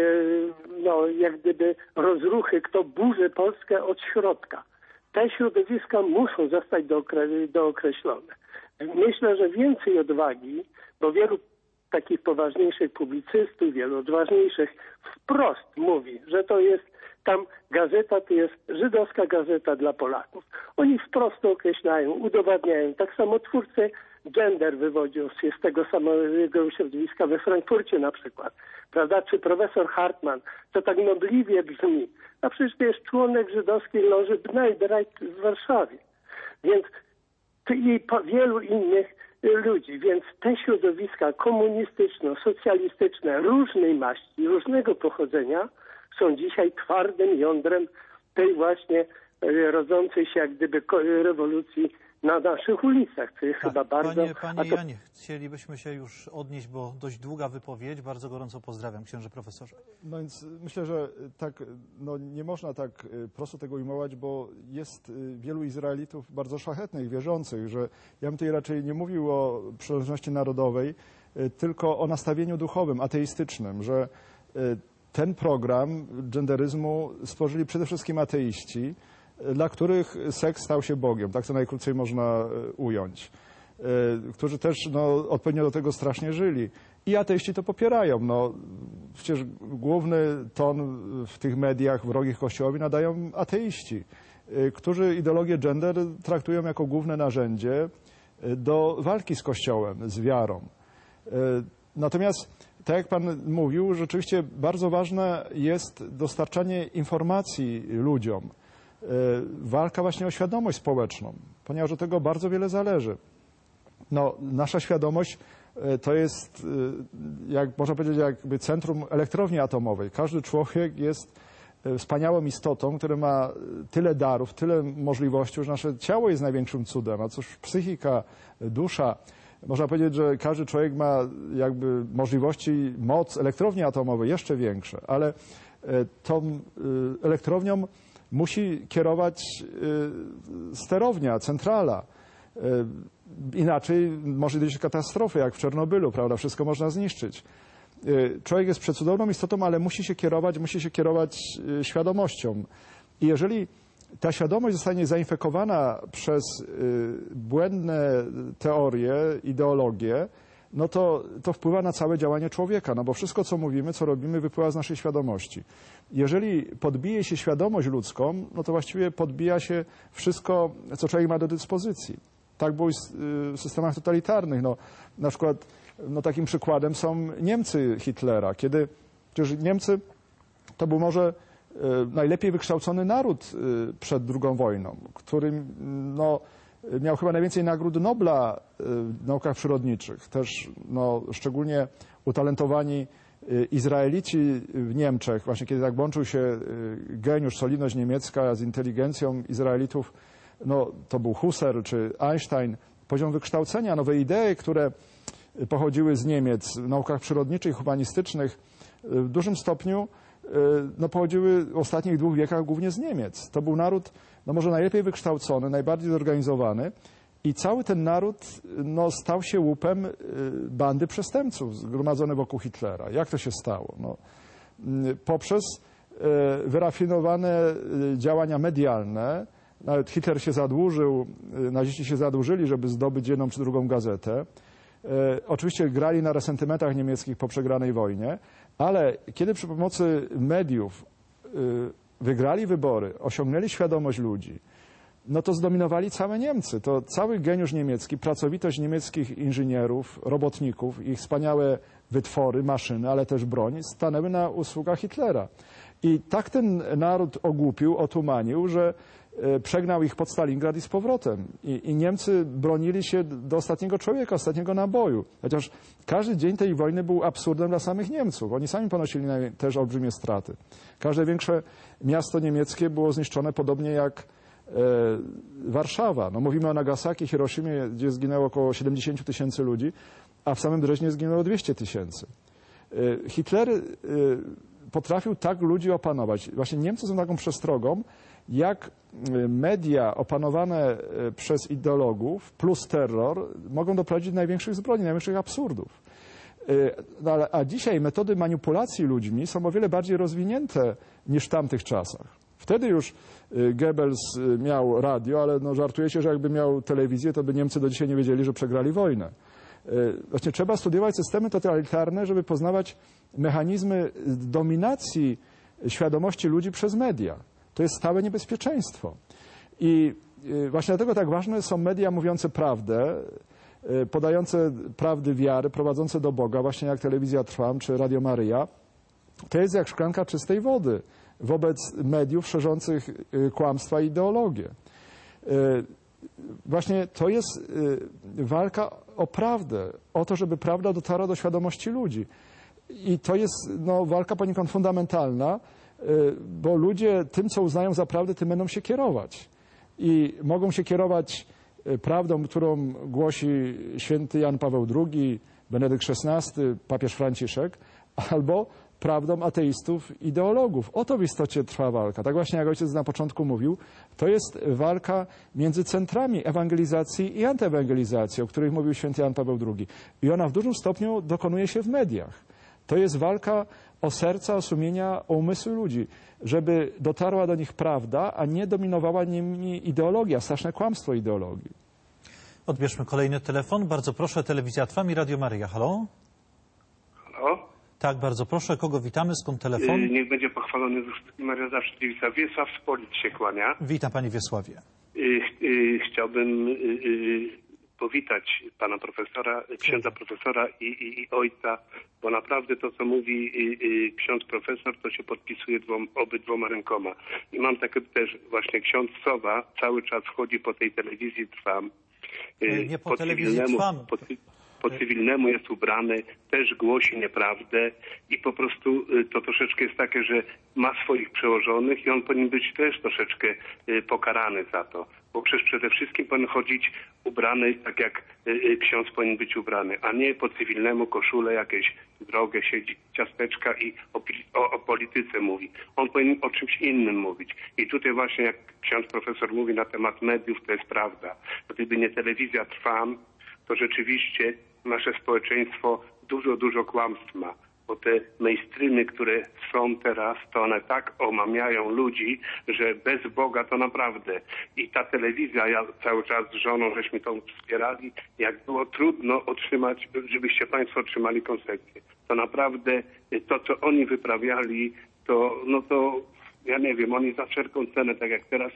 no, jak gdyby rozruchy, kto burzy Polskę od środka. Te środowiska muszą zostać dookre- dookreślone. Myślę, że więcej odwagi, bo wielu takich poważniejszych publicystów, wielu odważniejszych wprost mówi, że to jest tam gazeta, to jest żydowska gazeta dla Polaków. Oni wprost to określają, udowadniają. Tak samo twórcy Gender wywodził się z tego samego środowiska we Frankfurcie na przykład. Prawda? Czy profesor Hartman, to tak nobliwie brzmi. A przecież to jest członek żydowskiej loży Bnei w Warszawie. Więc i wielu innych ludzi. Więc te środowiska komunistyczno-socjalistyczne różnej maści, różnego pochodzenia są dzisiaj twardym jądrem tej właśnie rodzącej się jak gdyby rewolucji na naszych ulicach, co jest tak, chyba bardzo... Panie, panie to... Janie, chcielibyśmy się już odnieść, bo dość długa wypowiedź. Bardzo gorąco pozdrawiam, księże profesorze. No więc myślę, że tak, no nie można tak prosto tego ujmować, bo jest wielu Izraelitów bardzo szlachetnych, wierzących, że ja bym tutaj raczej nie mówił o przynależności narodowej, tylko o nastawieniu duchowym, ateistycznym, że ten program genderyzmu stworzyli przede wszystkim ateiści, dla których seks stał się Bogiem, tak to najkrócej można ująć, którzy też no, odpowiednio do tego strasznie żyli. I ateiści to popierają. No, przecież główny ton w tych mediach wrogich Kościołowi nadają ateiści, którzy ideologię gender traktują jako główne narzędzie do walki z Kościołem, z wiarą. Natomiast, tak jak Pan mówił, rzeczywiście bardzo ważne jest dostarczanie informacji ludziom, walka właśnie o świadomość społeczną, ponieważ od tego bardzo wiele zależy. No, nasza świadomość to jest, jak można powiedzieć, jakby centrum elektrowni atomowej. Każdy człowiek jest wspaniałą istotą, która ma tyle darów, tyle możliwości, że nasze ciało jest największym cudem, a cóż psychika, dusza. Można powiedzieć, że każdy człowiek ma jakby możliwości, moc elektrowni atomowej jeszcze większe, ale tą elektrownią musi kierować sterownia, centrala. Inaczej może dojść do katastrofy, jak w Czarnobylu, prawda? Wszystko można zniszczyć. Człowiek jest przecudowną istotą, ale musi się kierować, musi się kierować świadomością. I jeżeli ta świadomość zostanie zainfekowana przez błędne teorie, ideologie, no to, to wpływa na całe działanie człowieka, no bo wszystko, co mówimy, co robimy, wypływa z naszej świadomości. Jeżeli podbije się świadomość ludzką, no to właściwie podbija się wszystko, co człowiek ma do dyspozycji. Tak było w systemach totalitarnych. No, na przykład no, takim przykładem są Niemcy Hitlera, kiedy przecież Niemcy to był może najlepiej wykształcony naród przed drugą wojną, który no, miał chyba najwięcej nagród Nobla w naukach przyrodniczych. Też no, szczególnie utalentowani Izraelici w Niemczech, właśnie kiedy tak łączył się geniusz, solidność niemiecka z inteligencją Izraelitów, no, to był Husserl czy Einstein, poziom wykształcenia, nowe idee, które pochodziły z Niemiec w naukach przyrodniczych, humanistycznych, w dużym stopniu no, pochodziły w ostatnich dwóch wiekach głównie z Niemiec. To był naród no, może najlepiej wykształcony, najbardziej zorganizowany i cały ten naród no, stał się łupem bandy przestępców zgromadzone wokół Hitlera. Jak to się stało? No, poprzez wyrafinowane działania medialne. Nawet Hitler się zadłużył, naziści się zadłużyli, żeby zdobyć jedną czy drugą gazetę. oczywiście grali na resentymentach niemieckich po przegranej wojnie, ale kiedy przy pomocy mediów wygrali wybory, osiągnęli świadomość ludzi, no to zdominowali całe Niemcy. To cały geniusz niemiecki, pracowitość niemieckich inżynierów, robotników, ich wspaniałe wytwory, maszyny, ale też broń, stanęły na usługach Hitlera. I tak ten naród ogłupił, otumanił, że przegnał ich pod Stalingrad i z powrotem. I, I Niemcy bronili się do ostatniego człowieka, ostatniego naboju. Chociaż każdy dzień tej wojny był absurdem dla samych Niemców. Oni sami ponosili też olbrzymie straty. Każde większe miasto niemieckie było zniszczone podobnie jak e, Warszawa. No, mówimy o Nagasaki, Hiroshimie, gdzie zginęło około siedemdziesiąt tysięcy ludzi, a w samym Dreźnie zginęło dwieście tysięcy. E, Hitler e, potrafił tak ludzi opanować. Właśnie Niemcy są taką przestrogą, jak media opanowane przez ideologów plus terror mogą doprowadzić do największych zbrodni, największych absurdów. A dzisiaj metody manipulacji ludźmi są o wiele bardziej rozwinięte niż w tamtych czasach. Wtedy już Goebbels miał radio, ale no żartuje się, że jakby miał telewizję, to by Niemcy do dzisiaj nie wiedzieli, że przegrali wojnę. Właśnie trzeba studiować systemy totalitarne, żeby poznawać mechanizmy dominacji świadomości ludzi przez media. To jest stałe niebezpieczeństwo. I właśnie dlatego tak ważne są media mówiące prawdę, podające prawdy wiary, prowadzące do Boga, właśnie jak Telewizja Trwam czy Radio Maryja. To jest jak szklanka czystej wody wobec mediów szerzących kłamstwa i ideologię. Właśnie to jest walka o prawdę, o to, żeby prawda dotarła do świadomości ludzi. I to jest no, walka poniekąd fundamentalna, bo ludzie tym, co uznają za prawdę, tym będą się kierować. I mogą się kierować prawdą, którą głosi święty Jan Paweł drugi, Benedykt szesnasty, papież Franciszek, albo prawdą ateistów, ideologów. O to w istocie trwa walka. Tak właśnie jak ojciec na początku mówił, to jest walka między centrami ewangelizacji i antyewangelizacji, o których mówił święty Jan Paweł drugi. I ona w dużym stopniu dokonuje się w mediach. To jest walka o serca, o sumienia, o umysły ludzi, żeby dotarła do nich prawda, a nie dominowała nimi ideologia, straszne kłamstwo ideologii. Odbierzmy kolejny telefon. Bardzo proszę, Telewizja Trwam i Radio Maryja. Halo? Halo? Tak, bardzo proszę. Kogo witamy? Skąd telefon? Yy, niech będzie pochwalony Maria zawsze Dziewica. Wiesław z Polic się kłania. Witam Panie Wiesławie. Yy, yy, chciałbym yy, powitać pana profesora, księdza profesora i, i, i ojca, bo naprawdę to, co mówi yy, yy, ksiądz profesor, to się podpisuje dwom, obydwoma rękoma. I mam takie też właśnie ksiądz Sowa cały czas chodzi po tej telewizji Trwam. Yy, Nie po, po telewizji Trwam. Po, po cywilnemu jest ubrany, też głosi nieprawdę i po prostu to troszeczkę jest takie, że ma swoich przełożonych i on powinien być też troszeczkę pokarany za to. Bo przecież przede wszystkim powinien chodzić ubrany tak jak ksiądz powinien być ubrany, a nie po cywilnemu koszulę jakieś drogę siedzi, ciasteczka i o, o, o polityce mówi. On powinien o czymś innym mówić. I tutaj właśnie jak ksiądz profesor mówi na temat mediów, to jest prawda. Gdyby nie telewizja Trwam, to rzeczywiście nasze społeczeństwo dużo, dużo kłamstw ma. Bo te mainstreamy, które są teraz, to one tak omamiają ludzi, że bez Boga to naprawdę. I ta telewizja, ja cały czas z żoną żeśmy to wspierali, jak było trudno otrzymać, żebyście państwo otrzymali koncepcję. To naprawdę to, co oni wyprawiali, to no to ja nie wiem, oni za wszelką cenę, tak jak teraz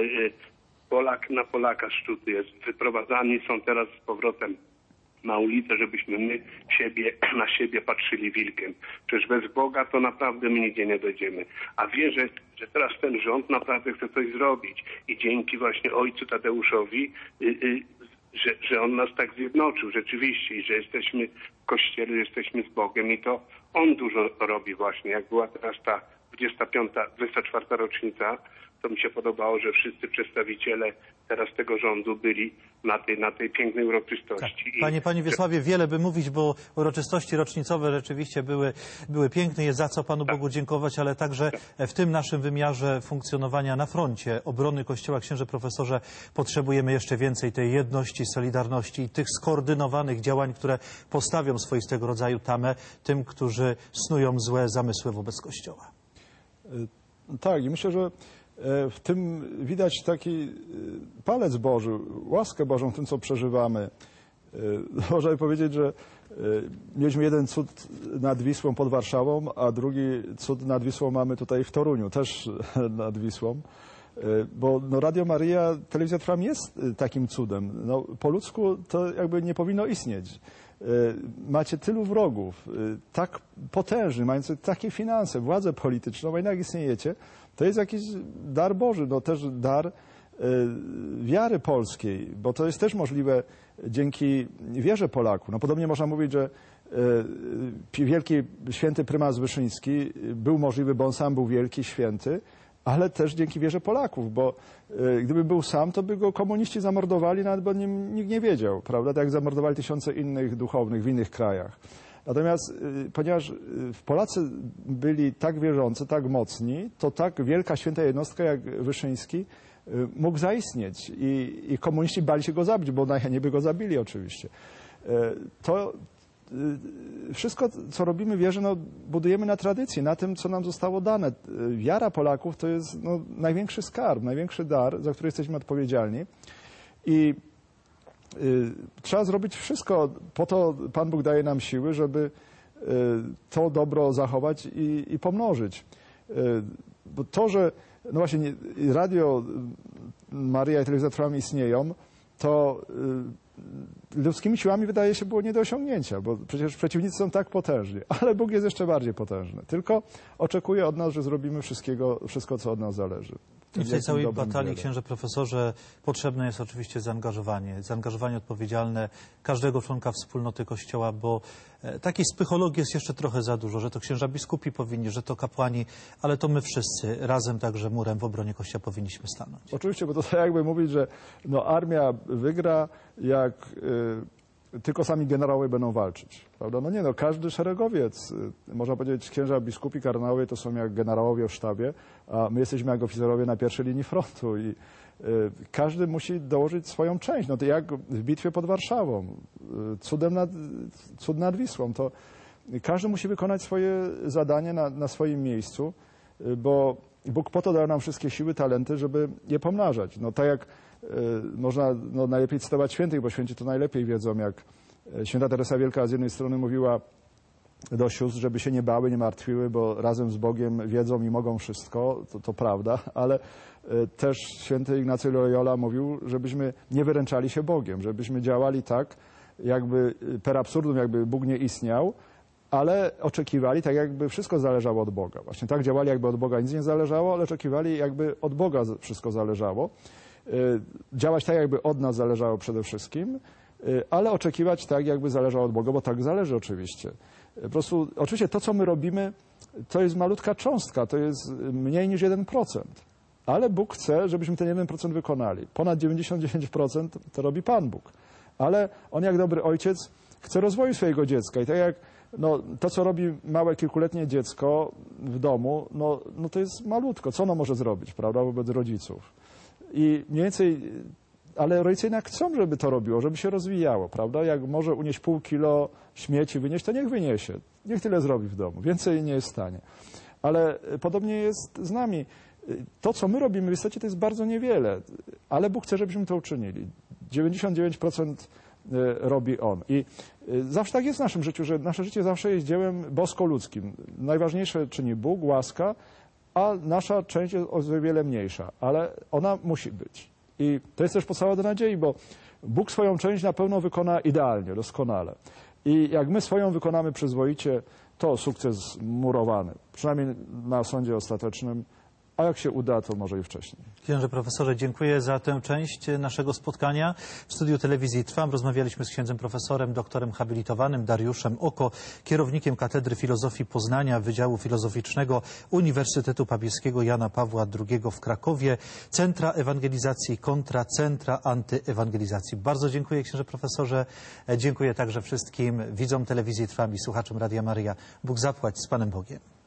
Polak na Polaka szczuty jest. Wyprowadzani są teraz z powrotem na ulicę, żebyśmy my siebie, na siebie patrzyli wilkiem. Przecież bez Boga to naprawdę my nigdzie nie dojdziemy. A wierzę, że teraz ten rząd naprawdę chce coś zrobić. I dzięki właśnie ojcu Tadeuszowi, y, y, że, że on nas tak zjednoczył rzeczywiście i że jesteśmy w Kościele, że jesteśmy z Bogiem i to on dużo robi właśnie. Jak była teraz ta dwudziesta piąta, dwudziesta czwarta rocznica, to mi się podobało, że wszyscy przedstawiciele teraz tego rządu byli na tej, na tej pięknej uroczystości. Tak. Panie, Panie Wiesławie, wiele by mówić, bo uroczystości rocznicowe rzeczywiście były, były piękne. Jest za co Panu tak. Bogu dziękować, ale także tak. w tym naszym wymiarze funkcjonowania na froncie obrony Kościoła, księże profesorze, potrzebujemy jeszcze więcej tej jedności, solidarności i tych skoordynowanych działań, które postawią swoistego rodzaju tamę tym, którzy snują złe zamysły wobec Kościoła. Tak, i myślę, że w tym widać taki palec Boży, łaskę Bożą w tym, co przeżywamy. Można by powiedzieć, że mieliśmy jeden cud nad Wisłą pod Warszawą, a drugi cud nad Wisłą mamy tutaj w Toruniu, też nad Wisłą. Bo no, Radio Maryja, Telewizja Trwam jest takim cudem. No, po ludzku to jakby nie powinno istnieć. Macie tylu wrogów, tak potężnych, mających takie finanse, władzę polityczną, a jednak istniejecie. To jest jakiś dar Boży, no też dar wiary polskiej, bo to jest też możliwe dzięki wierze Polaków. No podobnie można mówić, że wielki święty prymas Wyszyński był możliwy, bo on sam był wielki, święty, ale też dzięki wierze Polaków, bo gdyby był sam, to by go komuniści zamordowali, nawet bo nim nikt nie wiedział, prawda? Tak jak zamordowali tysiące innych duchownych w innych krajach. Natomiast ponieważ Polacy byli tak wierzący, tak mocni, to tak wielka święta jednostka jak Wyszyński mógł zaistnieć i, i komuniści bali się go zabić, bo najchętniej by go zabili oczywiście. To wszystko, co robimy w wierze, no, budujemy na tradycji, na tym, co nam zostało dane. Wiara Polaków to jest no, największy skarb, największy dar, za który jesteśmy odpowiedzialni. I y, trzeba zrobić wszystko, po to Pan Bóg daje nam siły, żeby y, to dobro zachować i, i pomnożyć. Y, bo to, że no właśnie Radio Maryja i Telewizja Trwam istnieją, to y, ludzkimi siłami wydaje się było nie do osiągnięcia, bo przecież przeciwnicy są tak potężni, ale Bóg jest jeszcze bardziej potężny. Tylko oczekuje od nas, że zrobimy wszystkiego, wszystko, co od nas zależy. I w tej całej batalii, księże profesorze, potrzebne jest oczywiście zaangażowanie. Zaangażowanie odpowiedzialne każdego członka wspólnoty Kościoła, bo takiej psychologii jest jeszcze trochę za dużo, że to księża biskupi powinni, że to kapłani, ale to my wszyscy razem także murem w obronie Kościoła powinniśmy stanąć. Oczywiście, bo to tak jakby mówić, że no, armia wygra, jak y, tylko sami generałowie będą walczyć. Prawda? No nie, no każdy szeregowiec, y, można powiedzieć, księża biskupi, kardynałowie to są jak generałowie w sztabie, a my jesteśmy jak oficerowie na pierwszej linii frontu i y, każdy musi dołożyć swoją część. No to jak w bitwie pod Warszawą, y, cudem nad, cud nad Wisłą, to każdy musi wykonać swoje zadanie na, na swoim miejscu, y, bo Bóg po to dał nam wszystkie siły, talenty, żeby je pomnażać. No tak jak y, można no, najlepiej cytować świętych, bo święci to najlepiej wiedzą, jak święta Teresa Wielka z jednej strony mówiła do sióstr, żeby się nie bały, nie martwiły, bo razem z Bogiem wiedzą i mogą wszystko, to, to prawda, ale y, też święty Ignacy Loyola mówił, żebyśmy nie wyręczali się Bogiem, żebyśmy działali tak, jakby per absurdum, jakby Bóg nie istniał, ale oczekiwali tak, jakby wszystko zależało od Boga. Właśnie tak działali, jakby od Boga nic nie zależało, ale oczekiwali, jakby od Boga wszystko zależało. Działać tak, jakby od nas zależało przede wszystkim, ale oczekiwać tak, jakby zależało od Boga, bo tak zależy oczywiście. Po prostu, oczywiście to, co my robimy, to jest malutka cząstka, to jest mniej niż jeden procent. Ale Bóg chce, żebyśmy ten jeden procent wykonali. Ponad dziewięćdziesiąt dziewięć procent to robi Pan Bóg. Ale On jak dobry ojciec chce rozwoju swojego dziecka i tak jak no, to, co robi małe, kilkuletnie dziecko w domu, no, no to jest malutko. Co ono może zrobić, prawda, wobec rodziców? I mniej więcej, ale rodzice jednak chcą, żeby to robiło, żeby się rozwijało, prawda? Jak może unieść pół kilo śmieci wynieść, to niech wyniesie. Niech tyle zrobi w domu. Więcej nie jest w stanie. Ale podobnie jest z nami. To, co my robimy w istocie, to jest bardzo niewiele, ale Bóg chce, żebyśmy to uczynili. dziewięćdziesiąt dziewięć procent robi On. I zawsze tak jest w naszym życiu, że nasze życie zawsze jest dziełem bosko-ludzkim. Najważniejsze czyni Bóg, łaska, a nasza część jest o wiele mniejsza, ale ona musi być. I to jest też podstawa do nadziei, bo Bóg swoją część na pewno wykona idealnie, doskonale. I jak my swoją wykonamy przyzwoicie, to sukces murowany, przynajmniej na sądzie ostatecznym, a jak się uda, to może i wcześniej. Księże profesorze, dziękuję za tę część naszego spotkania. W studiu telewizji Trwam rozmawialiśmy z księdzem profesorem, doktorem habilitowanym Dariuszem Oko, kierownikiem Katedry Filozofii Poznania, Wydziału Filozoficznego Uniwersytetu Papieskiego Jana Pawła drugiego w Krakowie, Centra Ewangelizacji kontra Centra Antyewangelizacji. Bardzo dziękuję, księże profesorze. Dziękuję także wszystkim widzom telewizji Trwam i słuchaczom Radia Maryja. Bóg zapłać z Panem Bogiem.